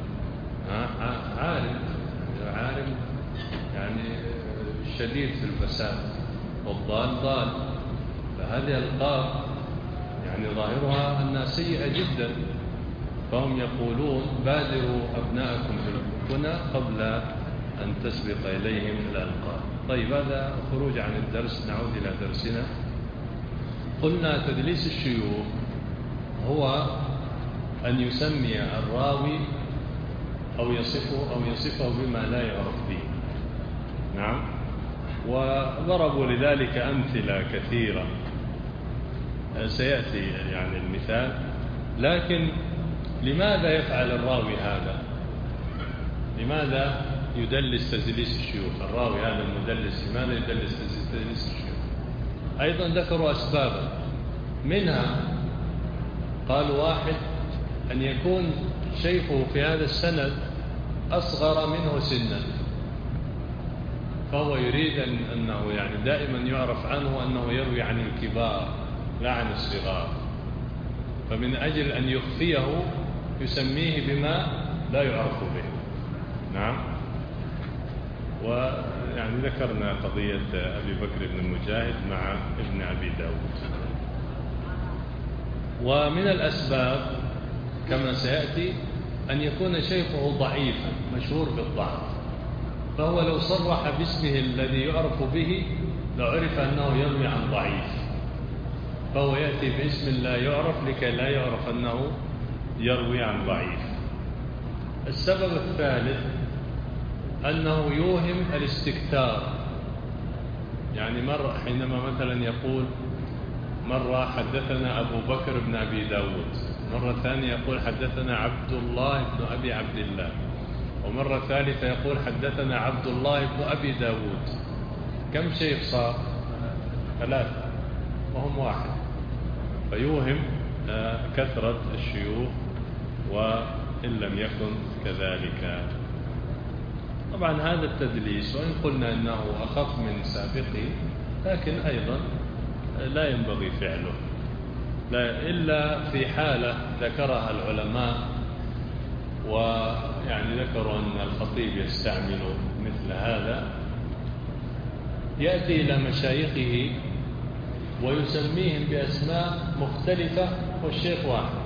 عارم عارم يعني شديد في الفساد، والضال ضال. فهذه الألقاب يعني ظاهرها أنها سيئة جدا، فهم يقولون بادروا أبناءكم بالكنى قبل أن تسبق إليهم الألقاب. طيب، هذا خروج عن الدرس، نعود إلى درسنا. قلنا تدليس الشيوخ هو أن يسمي الراوي أو يصفه أو يصفه بما لا يعرف به. نعم، وضربوا لذلك أمثلة كثيرة سيأتي يعني المثال. لكن لماذا يفعل الراوي هذا؟ لماذا يدلس تدليس الشيوخ؟ الراوي هذا المدلس لماذا يدلس تدليس الشيوخ؟ أيضا ذكروا أسبابا، منها قال واحد أن يكون شيخه في هذا السند أصغر منه سنا، فهو يريد أن أنه يعني دائما يعرف عنه أنه يروي عن الكبار لا عن الصغار، فمن أجل أن يخفيه يسميه بما لا يعرف به. نعم. ويعني ذكرنا قضية أبي بكر بن مجاهد مع ابن أبي داود. ومن الأسباب كما سيأتي أن يكون شيخه ضعيفا مشهور بالضعف، فهو لو صرح باسمه الذي يعرف به لعرف أنه يروي عن ضعيف، فهو يأتي باسم لا يعرف لكي لا يعرف أنه يروي عن ضعيف. السبب الثالث أنه يوهم الاستكثار، يعني مرة حينما مثلا يقول مرة حدثنا أبو بكر بن أبي داود، مرة ثانية يقول حدثنا عبد الله بن أبي عبد الله، ومرة ثالثة يقول حدثنا عبد الله بن أبي داود. كم شيخ صار؟ ثلاثة وهم واحد، فيوهم كثرة الشيوخ وإن لم يكن كذلك. طبعا هذا التدليس وإن قلنا أنه أخف من سابقه لكن أيضا لا ينبغي فعله، لا إلا في حالة ذكرها العلماء، ويعني ذكروا أن الخطيب يستعمل مثل هذا، يأتي إلى مشايخه ويسميهم بأسماء مختلفة والشيخ واحد،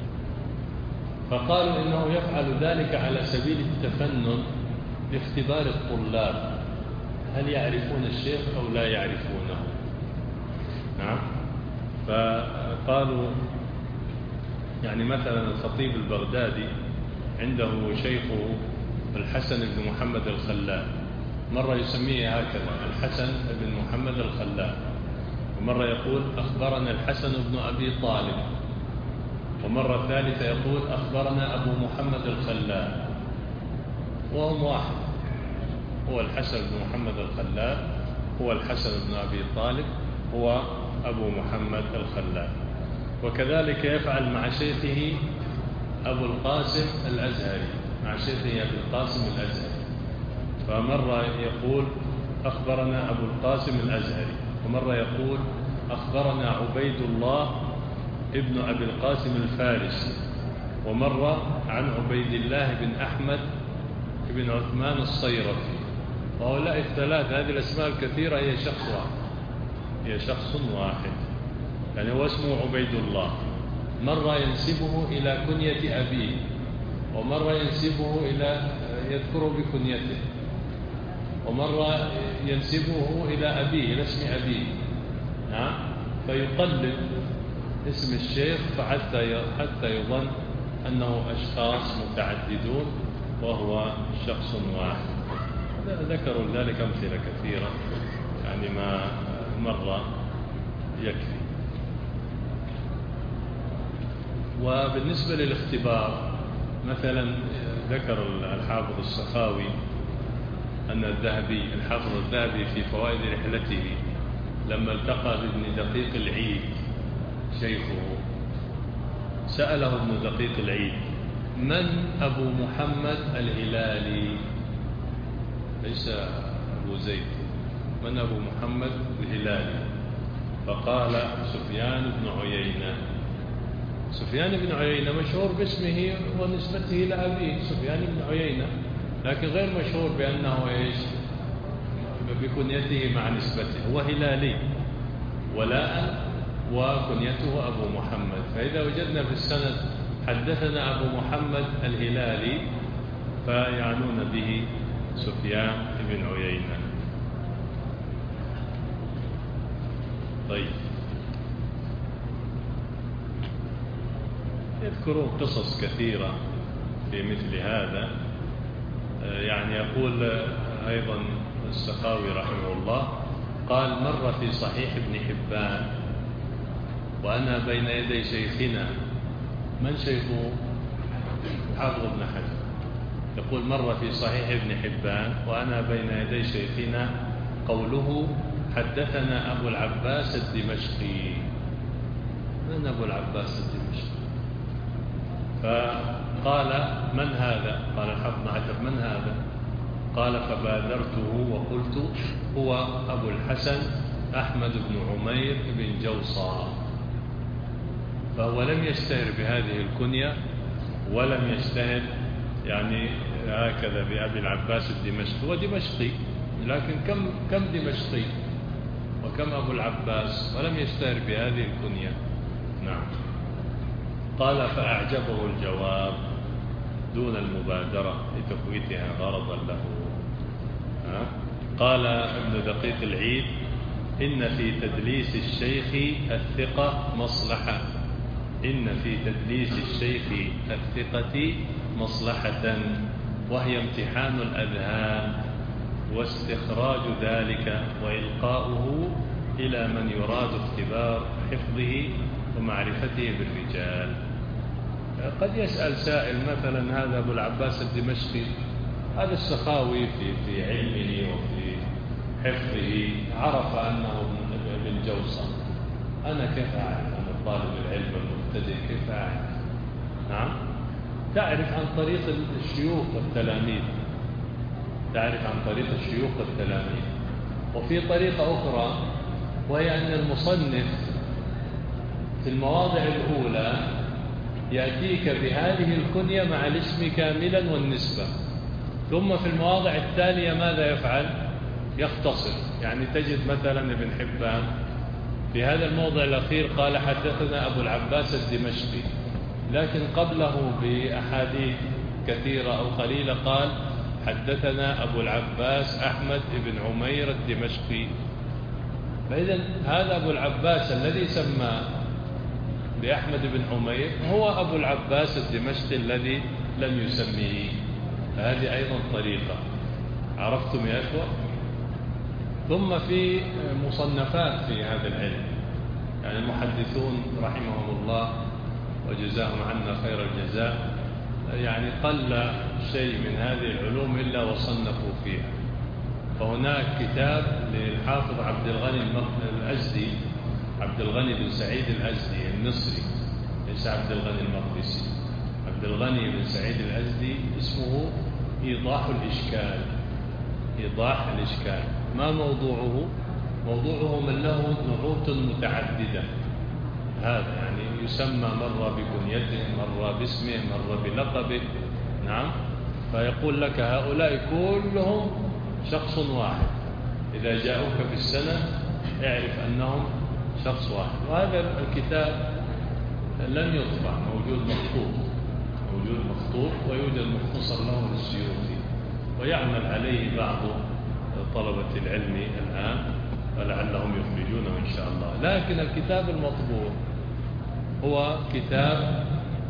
فقالوا إنه يفعل ذلك على سبيل التفنن لاختبار الطلاب هل يعرفون الشيخ أو لا يعرفونه. نعم. فقالوا يعني مثلا الخطيب البغدادي عنده شيخه الحسن بن محمد الخلال، مرة يسميه هكذا الحسن بن محمد الخلال، ومرة يقول أخبرنا الحسن بن أبي طالب، ومرة ثالثة يقول أخبرنا أبو محمد الخلال، وهم واحد، هو الحسن بن محمد الخلال هو الحسن بن أبي طالب هو أبو محمد الخلال. وكذلك يفعل مع شيخه أبو القاسم الأزهري، مع شيخه أبو القاسم الأزهري، فمرة يقول أخبرنا أبو القاسم الأزهري، ومرة يقول أخبرنا عبيد الله ابن أبي القاسم الفارسي، ومرة عن عبيد الله بن أحمد بن عثمان الصيرفي. وهؤلاء الثلاث هذه الأسماء الكثيرة هي شخص واحد، هي شخص واحد، يعني هو اسمه عبيد الله، مرة ينسبه إلى كنية أبيه، ومرة ينسبه إلى يذكره بكنيته، ومرة ينسبه إلى أبيه إلى اسم أبيه. نعم. فيقلب اسم الشيخ فحتى حتى يظن أنه أشخاص متعددون وهو شخص واحد. ذكروا ذلك أمثلة كثيرة، يعني ما مرة يكفي. وبالنسبة للاختبار مثلا ذكر الحافظ السخاوي أن الذهبي الحافظ الذهبي في فوائد رحلته لما التقى بابن دقيق العيد شيخه سأله ابن دقيق العيد من أبو محمد الهلالي، ليس أبو زيد، من أبو محمد الهلالي؟ فقال سفيان بن عيينة. سفيان بن عيينة مشهور باسمه ونسبته لأبيه سفيان بن عيينة، لكن غير مشهور بأنه إيش بكنيته مع نسبته، هو هلالي ولاء وكنيته أبو محمد. فإذا وجدنا في السند حدثنا أبو محمد الهلالي فيعنون به سفيان بن عيينة. طيب، يذكرون قصص كثيرة في مثل هذا. يعني يقول أيضا السخاوي رحمه الله قال مر في صحيح ابن حبان وأنا بين يدي شيخنا. من شيخه؟ حافظ ابن حجر. يقول مر في صحيح ابن حبان وأنا بين يدي شيخنا قوله حدثنا أبو العباس الدمشقي. من أبو العباس الدمشقي؟ فقال من هذا؟ قال الحافظ بن حجر من هذا؟ قال فبادرته وقلت هو أبو الحسن أحمد بن عمير بن جوصى. فهو لم يشتهر بهذه الكنية ولم يشتهر يعني هكذا بأبي العباس الدمشقي، ودمشقي لكن كم كم دمشقي وكم أبو العباس، ولم يشتهر بهذه الكنية. نعم. قال فأعجبه الجواب دون المبادرة لتفويتها غرضا له. ها؟ قال ابن دقيق العيد إن في تدليس الشيخ الثقة مصلحة إن في تدليس الشيخ الثقة مصلحة، وهي امتحان الأذهان واستخراج ذلك وإلقاؤه إلى من يراد اختبار حفظه ومعرفته بالرجال. قد يسأل سائل مثلا هذا أبو العباس الدمشقي، هذا السخاوي في في علمه وفي حفظه عرف أنه ابن جوصى، أنا كيف أعرف أن طالب العلم المبتدئ كيف أعرف؟ نعم، تعرف عن طريق الشيوخ والتلاميذ، تعرف عن طريق الشيوخ والتلاميذ. وفي طريقة أخرى وهي أن المصنف في المواضع الأولى يأتيك بهذه الكنية مع الاسم كاملا والنسبة، ثم في المواضع التالية ماذا يفعل؟ يختصر. يعني تجد مثلا ابن حبان في هذا الموضع الأخير قال حدثنا أبو العباس الدمشقي، لكن قبله بأحاديث كثيرة أو قليلة قال حدثنا أبو العباس أحمد بن عمير الدمشقي. فإذا هذا أبو العباس الذي سمى بأحمد بن عمير هو أبو العباس الدمشقي الذي لم يسميه. هذه أيضا طريقة. عرفتم يا أخوة؟ ثم في مصنفات في هذا العلم، يعني المحدثون رحمهم الله وجزاهم عنا خير الجزاء، يعني قل شيء من هذه العلوم إلا وصنفوا فيها. فهناك كتاب للحافظ عبد الغني الأزدي، عبد الغني بن سعيد الأزدي المصري، ليس عبد الغني المقدسي، عبد الغني بن سعيد الأزدي، اسمه إيضاح الإشكال. إيضاح الإشكال. ما موضوعه؟ موضوعه من له نعوت متعددة. هذا يعني يسمى مرة بكنيته، مرة باسمه، مرة بلقبه. نعم. فيقول لك هؤلاء كلهم شخص واحد، إذا جاءوك في السنة اعرف أنهم شخص واحد. وهذا الكتاب لم يطبع، موجود مخطوط، موجود مخطوط ويوجد مختصر له للسيوطي، ويعمل عليه بعض طلبة العلم الآن ولعلهم يخرجونه إن شاء الله. لكن الكتاب المطبوع هو كتاب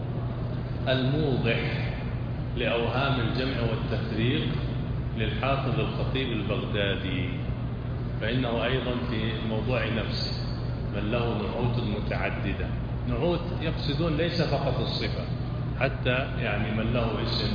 الموضح لأوهام الجمع والتفريق للحافظ الخطيب البغدادي، فإنه أيضا في الموضوع نفسه بل له نعوت متعددة. نعوت يقصدون ليس فقط الصفة، حتى يعني من له اسم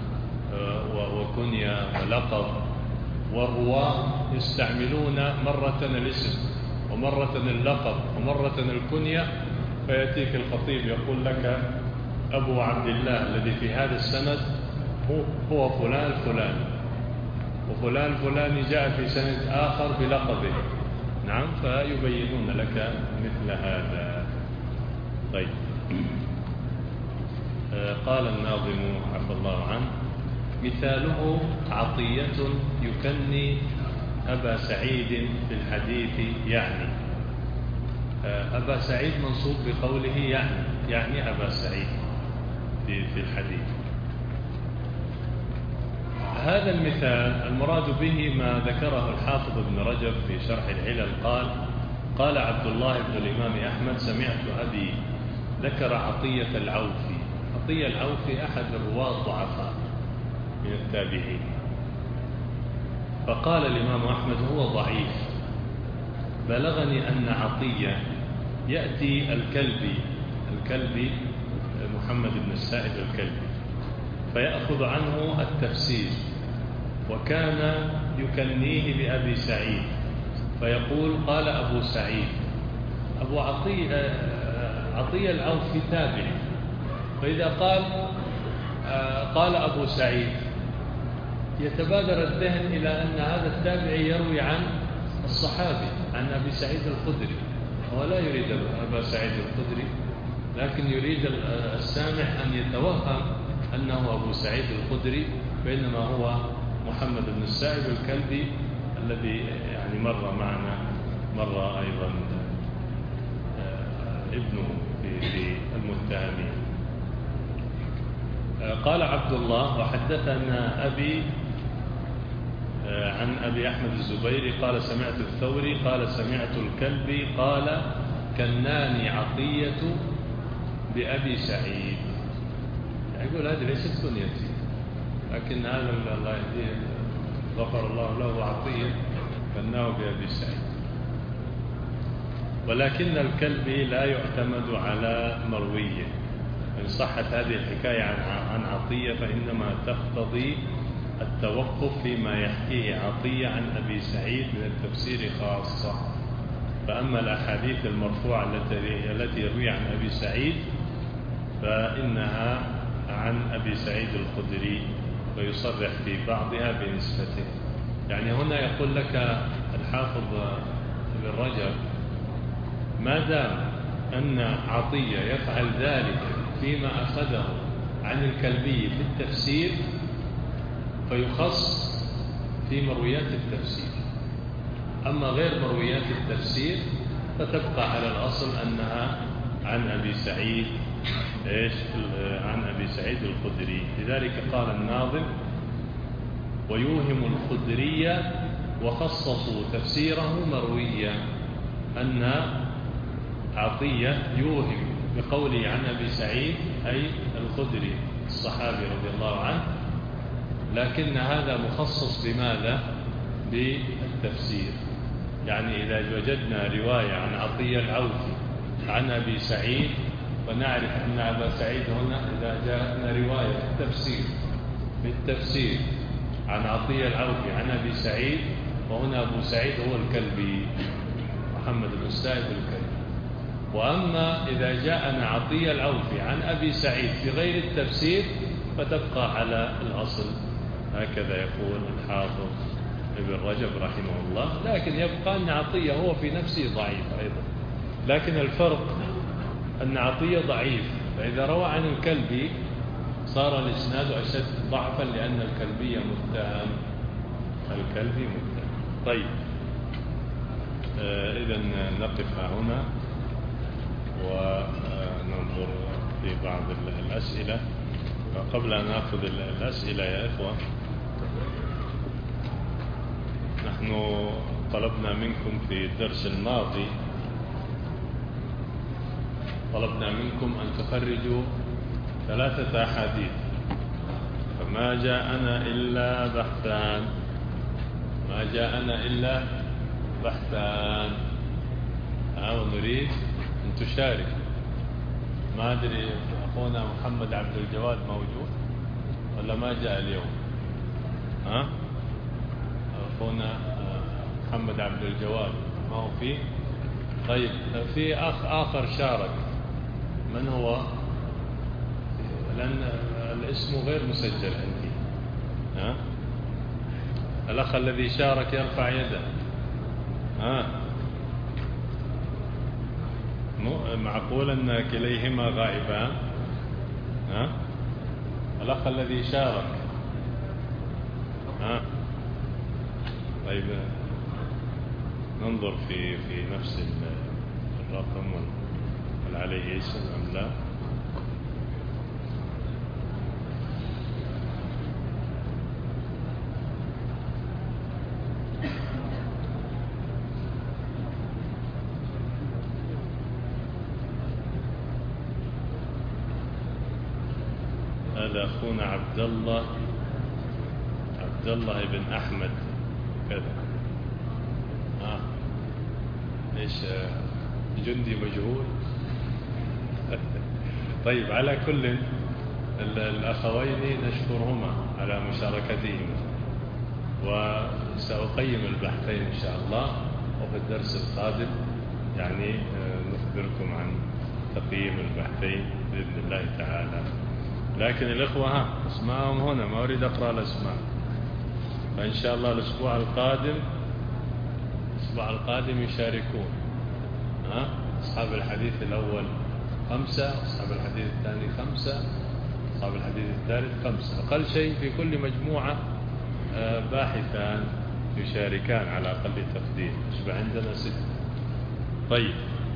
وكنية ولقب، والرواة يستعملون مرة الاسم ومرة اللقب ومرة الكنية. فيأتيك الخطيب يقول لك أبو عبد الله الذي في هذا السند هو فلان فلان، وفلان فلان جاء في سند آخر بلقبه. نعم. فيبينون لك مثل هذا. طيب. قال الناظم عفى الله عنه مثاله عطية يكني أبا سعيد في الحديث، يعني أبا سعيد منصوب بقوله يعني يعني أبا سعيد في في الحديث. هذا المثال المراد به ما ذكره الحافظ ابن رجب في شرح العلل. قال قال عبد الله بن الإمام أحمد سمعت أبي ذكر عطية العوفي. عطية العوفي أحد الرواة الضعفاء من التابعين، فقال الإمام أحمد هو ضعيف. بلغني أن عطية يأتي الكلبي الكلبي محمد بن السائب الكلبي فيأخذ عنه التفسير، وكان يكنيه بأبي سعيد فيقول قال أبو سعيد. أبو عطية عطية العوفي تابعي، فإذا قال آه قال أبو سعيد يتبادر الذهن إلى أن هذا التابعي يروي عن الصحابي عن أبي سعيد الخدري. هو لا يريد أبا سعيد الخدري، لكن يريد السامع أن يتوهم أنه أبو سعيد الخدري، بينما هو محمد بن السائب الكلبي الذي يعني مر معنا مر أيضا ابنه في المتهمين. قال عبد الله وحدثنا أبي عن أبي أحمد الزبيري قال سمعت الثوري قال سمعت الكلبي قال كناني عطية بأبي سعيد. يقول هذه ليست كنيتي، لكن هذا الله يهديه غفر الله له عطية كناه بأبي سعيد. ولكن الكلبي لا يعتمد على مرويه، إن صحت هذه الحكاية عن عطية فإنما تقتضي التوقف فيما يحكيه عطية عن أبي سعيد من التفسير خاصة. فأما الأحاديث المرفوعة التي يروي عن أبي سعيد فإنها عن أبي سعيد الخدري، ويصرح في بعضها بنسبته. يعني هنا يقول لك الحافظ ابن رجب ما دام أن عطية يفعل ذلك فيما أخذه عن الكلبي في التفسير فيخص في مرويات التفسير، أما غير مرويات التفسير فتبقى على الأصل أنها عن أبي سعيد إيش عن أبي سعيد الخدري. لذلك قال الناظم ويوهم الخدرية وخصصوا تفسيره مرويا، أن عطية يوهم بقوله عن أبي سعيد أي الخدري الصحابي رضي الله عنه، لكن هذا مخصص بماذا؟ بالتفسير. يعني إذا وجدنا رواية عن عطية العوفي عن أبي سعيد ونعرف أن أبا سعيد هنا إذا جاءنا رواية في التفسير بالتفسير عن عطية العوفي عن أبي سعيد، وهنا أبو سعيد هو الكلبي محمد بن السائب الكلبي. وأما إذا جاءنا عطية العوفي عن أبي سعيد في غير التفسير فتبقى على الأصل. هكذا يقول الحافظ ابن رجب رحمه الله. لكن يبقى أن عطية هو في نفسه ضعيف أيضا، لكن الفرق أن عطية ضعيف، فإذا روى عن الكلبي صار الإسناد أشد ضعفا لأن الكلبي متهم الكلبي متهم. طيب آه إذن نقف هنا وننظر في بعض الأسئلة. قبل أن نأخذ الأسئلة يا إخوة، نحن طلبنا منكم في الدرس الماضي طلبنا منكم أن تخرجوا ثلاثة أحاديث، فما جاءنا إلا بحثان ما جاءنا إلا بحثان ونريد أن تشارك. ما أدري أخونا محمد عبد الجواد موجود ولا ما جاء اليوم؟ ها أخونا محمد عبد الجواد ما هو فيه؟ طيب في أخ آخر شارك، من هو؟ لأن الاسم غير مسجل عندي. ها الأخ الذي شارك يرفع يده. ها معقول أن كليهما غائبان؟ ها الأخ الذي شارك. ها طيب ننظر في في نفس الرقم هل عليه اسم أم لا. هذا أخونا عبد الله عبد الله بن أحمد كذا. آه. إيش جندي مجهول. طيب على كل الأخوين نشكرهما على مشاركتهما، وسأقيم البحثين إن شاء الله، وفي الدرس القادم يعني نخبركم عن تقييم البحثين بإذن الله تعالى. لكن الإخوة ها اسمائهم هنا، ما أريد أقرأ الأسماء، فإن شاء الله الأسبوع القادم الأسبوع القادم يشاركون. ها أصحاب الحديث الأول خمسة، أصحاب الحديث الثاني خمسة، أصحاب الحديث الثالث خمسة، أقل شيء في كل مجموعة باحثان يشاركان على أقل تقدير، يصبح عندنا ستة. طيب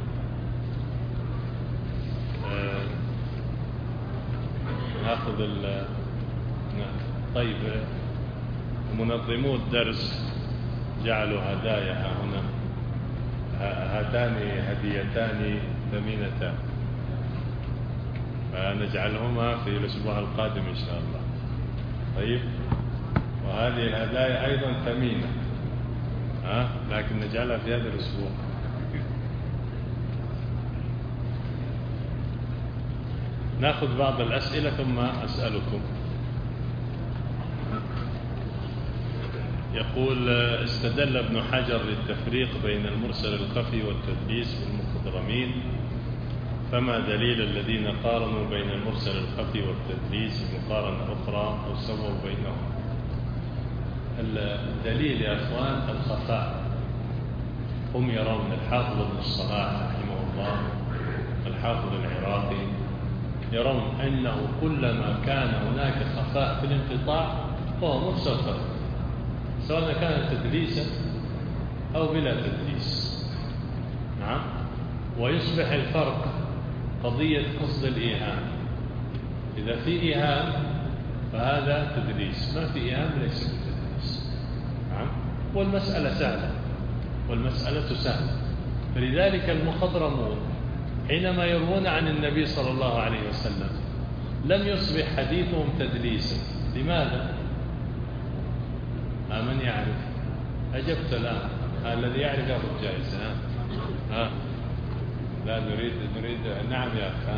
آه ناخذ ال طيب منظمو الدرس جعلوا هدايا هنا، هاتان هديتان ثمينتان، فنجعلهما في الأسبوع القادم إن شاء الله. طيب وهذه الهدايا أيضا ثمينة، ها لكن نجعلها في هذا الأسبوع. نأخذ بعض الأسئلة ثم أسألكم. يقول استدل ابن حجر للتفريق بين المرسل الخفي والتدليس في المخضرمين، فما دليل الذين قارنوا بين المرسل الخفي والتدليس مقارنة أخرى أو سووا بينهم؟ الدليل يا أخوان الخفاء. هم يرون الحافظ ابن الصلاح رحمه الله والحافظ العراقي يرون أنه كلما كان هناك خفاء في الانقطاع فهو مرسل خفي، سواء كان تدليسا أو بلا تدليس. نعم. ويصبح الفرق قضية قصد الإيهام. إذا في إيهام فهذا تدليس، ما في إيهام ليس بتدليس. نعم. والمسألة سهلة، والمسألة سهلة. فلذلك المخضرمون حينما يروون عن النبي صلى الله عليه وسلم لم يصبح حديثهم تدليسا. لماذا؟ من يعرف؟ أجبت الآن. الذي يعرف يأخذ جائزة. ها؟ ها؟ لا نريد نريد نعم يا أخي،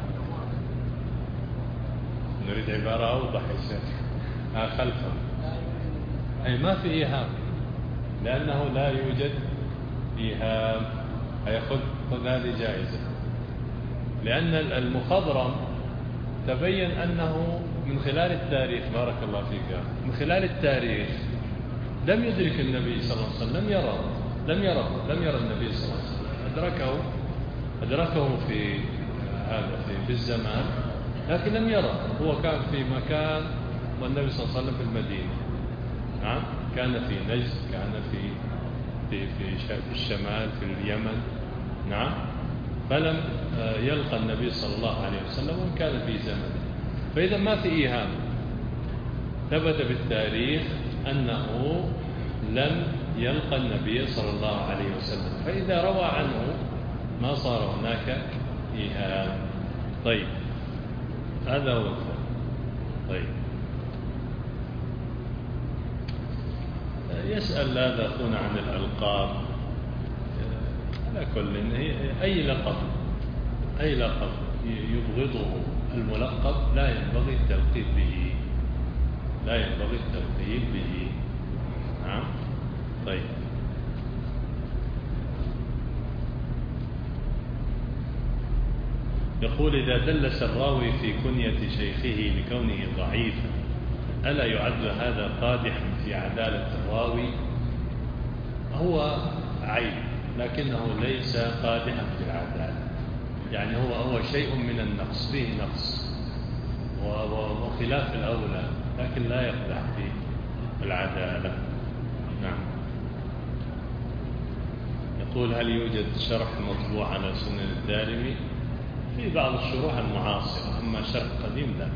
نريد عبارة أوضح يا شيخ. ها خلفه. أي ما في إيهام، لأنه لا يوجد إيهام. هياخذ خذ هذه جائزة، لأن المخضرم تبين أنه من خلال التاريخ، بارك الله فيك، من خلال التاريخ لم يدرك النبي صلى الله عليه وسلم، لم يرى لم يرى لم يرى النبي صلى الله عليه وسلم، أدركه أدركه في هذا في, في الزمان، لكن لم يرى. هو كان في مكان والنبي صلى الله عليه وسلم في المدينة. نعم. كان في نجد، كان في في في الشمال في اليمن. نعم. فلم يلقى النبي صلى الله عليه وسلم وإن كان في زمنه. فإذا ما في إيهام، ثبت بالتاريخ أنه لم يلقى النبي صلى الله عليه وسلم، فإذا روى عنه ما صار هناك إيهام. طيب هذا هو الفرق. طيب يسأل هذا أخونا عن الألقاب. على كل أي لقب أي لقب يبغضه الملقب لا ينبغي التلقيب به، لا ينبغي التلقيب به. نعم. طيب يقول إذا دلس الراوي في كنية شيخه لكونه ضعيفا ألا يعد هذا قادحا في عدالة الراوي؟ هو عيب لكنه ليس قادحا في العدالة، يعني هو هو شيء من النقص، فيه نقص وخلاف الأولى، لكن لا يقدح في العدالة. نعم. يقول هل يوجد شرح مطبوع على سنن الدارمي؟ في بعض الشروح المعاصرة، أما شرح قديم لا.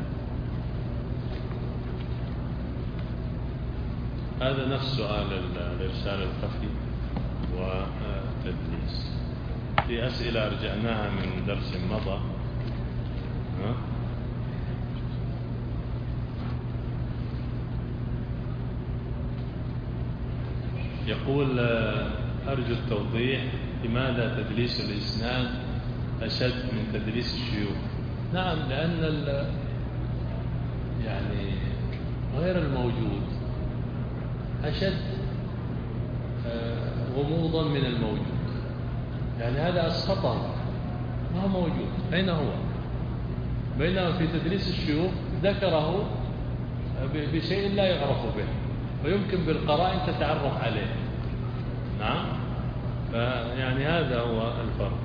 هذا نفس سؤال الإرسال الخفي والتدليس. في أسئلة رجعناها من درس مضى. ها؟ يقول أرجو التوضيح لماذا تدليس الإسناد أشد من تدليس الشيوخ؟ نعم، لأن يعني غير الموجود أشد غموضا من الموجود، يعني هذا أسقطه ما هو موجود. أين هو؟ بينما في تدريس الشيوخ ذكره بشيء لا يعرف به ويمكن بالقرائن تتعرف عليه. نعم، يعني هذا هو الفرق.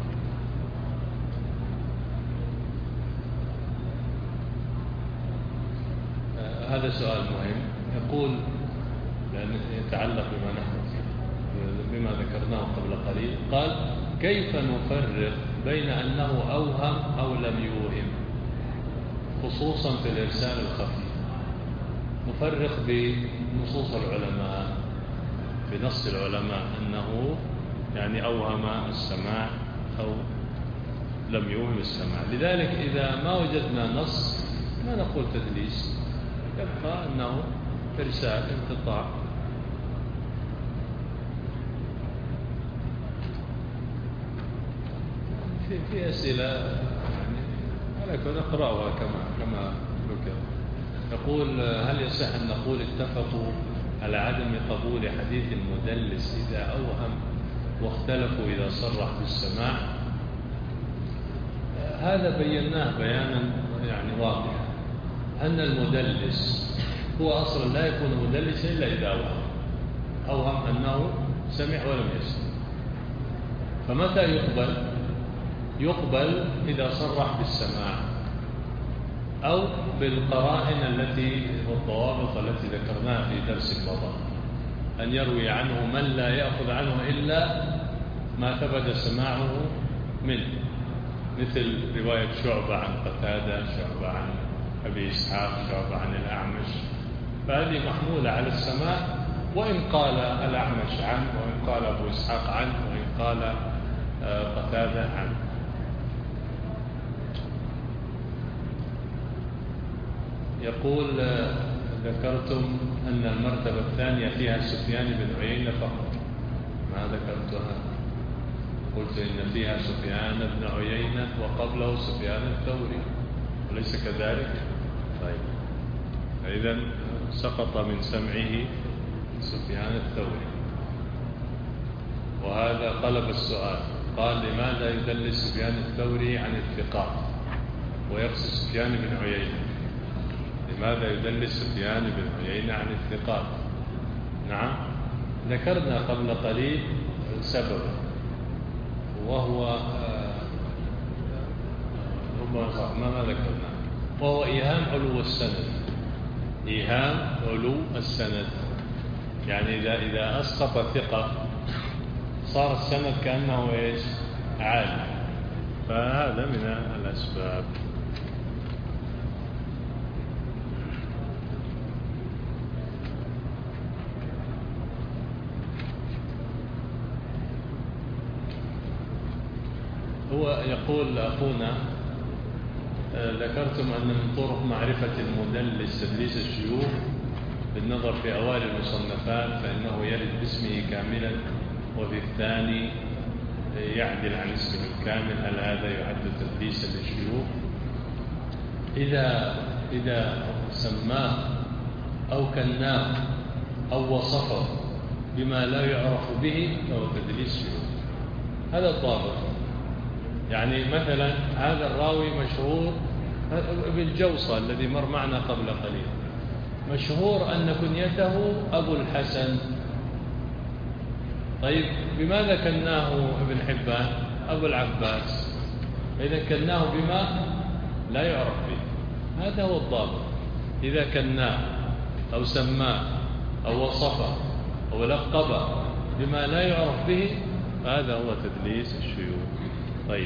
هذا سؤال مهم يقول، لأن يتعلق بما نحن بما ذكرناه قبل قليل. قال: كيف نفرق بين أنه أوهم أو لم يوهم، خصوصا في الإرسال الخفي؟ نفرق بنصوص العلماء، بنص العلماء أنه يعني أوهم السماع أو لم يوهم السماع. لذلك إذا ما وجدنا نص ما نقول تدليس، يبقى أنه إرسال انقطاع. في في أسئلة يعني عليكم نقرأها كما كما ذكر. يقول: هل يصح أن نقول اتفقوا على عدم قبول حديث المدلس إذا أوهم واختلفوا إذا صرح بالسماع؟ هذا بيناه بيانا يعني واضحا، أن المدلس هو أصلا لا يكون مدلسا إلا إذا أوهم أوهم أنه سمع ولم يسمع. فمتى يقبل؟ يقبل إذا صرح بالسماع أو بالقرائن التي والضوابط التي ذكرناها في درس الماضي، أن يروي عنه من لا يأخذ عنه إلا ما ثبت سماعه منه، مثل رواية شعبة عن قتادة، شعبة عن أبي إسحاق، شعبة عن الأعمش، فهذه محمولة على السماع، وإن قال الأعمش عنه، وإن قال أبو إسحاق عنه، وإن قال قتادة عنه. يقول: ذكرتم أن المرتبة الثانية فيها سفيان بن عيينة فقط. ما ذكرتها؟ قلت إن فيها سفيان بن عيينة وقبله سفيان الثوري، وليس كذلك؟ طيب، فإذا سقط من سمعه سفيان الثوري. وهذا قلب السؤال، قال: لماذا يدلس سفيان الثوري عن الثقات ويقصد سفيان بن عيينة؟ لماذا يدلس سفيان بن عيينة عن الثقات؟ نعم، ذكرنا قبل قليل سببا، وهو ما ما ذكرنا، وهو إيهام علو السند. إيهام علو السند، يعني إذا إذا أسقط ثقة صار السند كأنه إيش؟ عالي. فهذا من الأسباب. هو يقول أخونا: ذكرتم أن من طرق معرفة المدلس تدليس الشيوخ بالنظر في أوائل المصنفات، فإنه يرد باسمه كاملا، وفي الثاني يعدل عن اسمه الكامل. هل هذا يعد تدليسا للشيوخ؟ إذا إذا سماه أو كناه أو وصفه بما لا يعرف به فهو تدليس شيوخ. هذا الضابط. يعني مثلا هذا الراوي مشهور بالجوصة الذي مر معنا قبل قليل، مشهور أن كنيته أبو الحسن. طيب، بماذا كناه ابن حبان؟ أبو العباس. إذا كناه بما لا يعرف به، هذا هو الضابط. إذا كناه أو سماه أو وصفه أو لقبه بما لا يعرف به، هذا هو تدليس الشيوخ. طيب،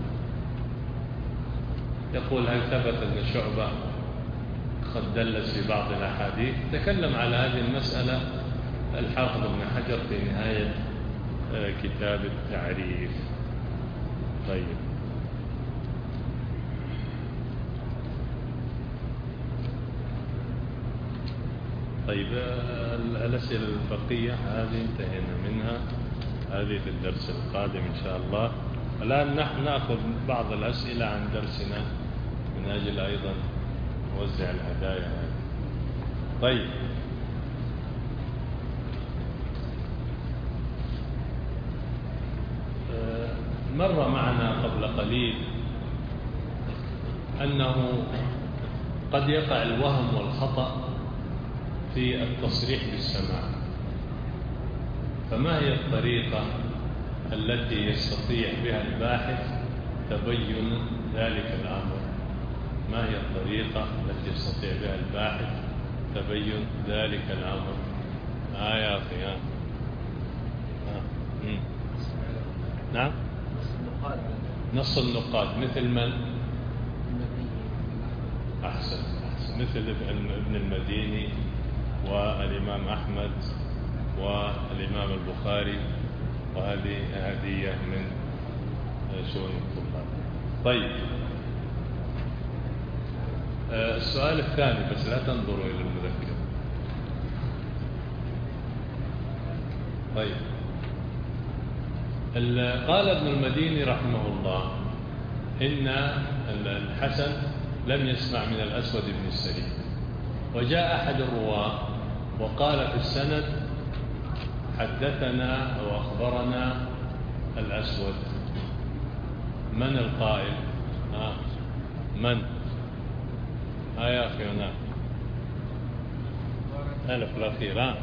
يقول: هل ثبت أن شعبة قد دلس في بعض الأحاديث؟ تكلم على هذه المسألة الحافظ ابن حجر في نهاية كتاب التعريف. طيب، طيب الأسئلة البقية هذه انتهينا منها، هذه في الدرس القادم إن شاء الله. الآن نحن نأخذ بعض الأسئلة عن درسنا من أجل أيضا نوزع الهدايا. طيب، مر معنا قبل قليل أنه قد يقع الوهم والخطأ في التصريح بالسماع، فما هي الطريقة التي يستطيع بها الباحث تبين ذلك الأمر؟ ما هي الطريقة التي يستطيع بها الباحث تبين ذلك الأمر؟ آه يا أخي آه. آه. نعم، نص النقاد مثل من؟ أحسن, أحسن. مثل ابن المديني والإمام أحمد والإمام البخاري، وهذه هدية من شؤون الطلاب. طيب، السؤال الثاني، بس لا تنظروا إلى المذكر. طيب، قال ابن المديني رحمه الله إن الحسن لم يسمع من الأسود بن السري، وجاء أحد الرواة وقال في السند حدثنا أو أخبرنا الأسود. من القائل؟ آه. من؟ آه يا أخي هنا ألف الأخير. آه.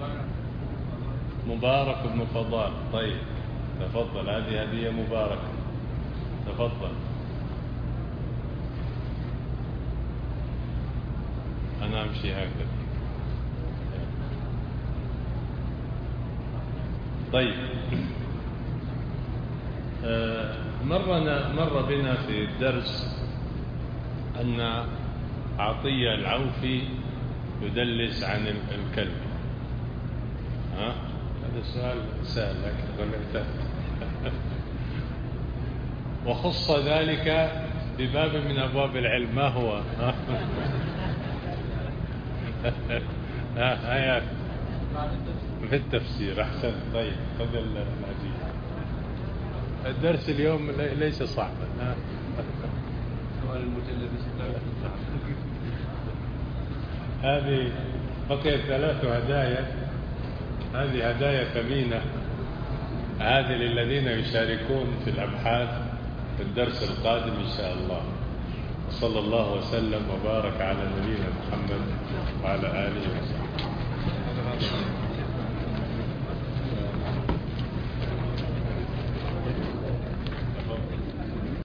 مبارك بن فضال. طيب تفضل، هذه هدية مباركة، تفضل. أنا أمشي هكذا. طيب، مرنا مر بنا في الدرس أن عطية العوفي يدلس عن الكلب. ها؟ هذا سؤال سهل لكن غلبت. وخص ذلك بباب من أبواب العلم. ما هو؟ ها يا في التفسير. أحسن. طيب خذ الهدية. الدرس اليوم ليس صعبا. هذه بقي ثلاث هدايا، هذه هدايا ثمينة، هذه للذين يشاركون في الأبحاث في الدرس القادم إن شاء الله. صلى الله وسلم وبارك على نبينا محمد وعلى آله وصحبه.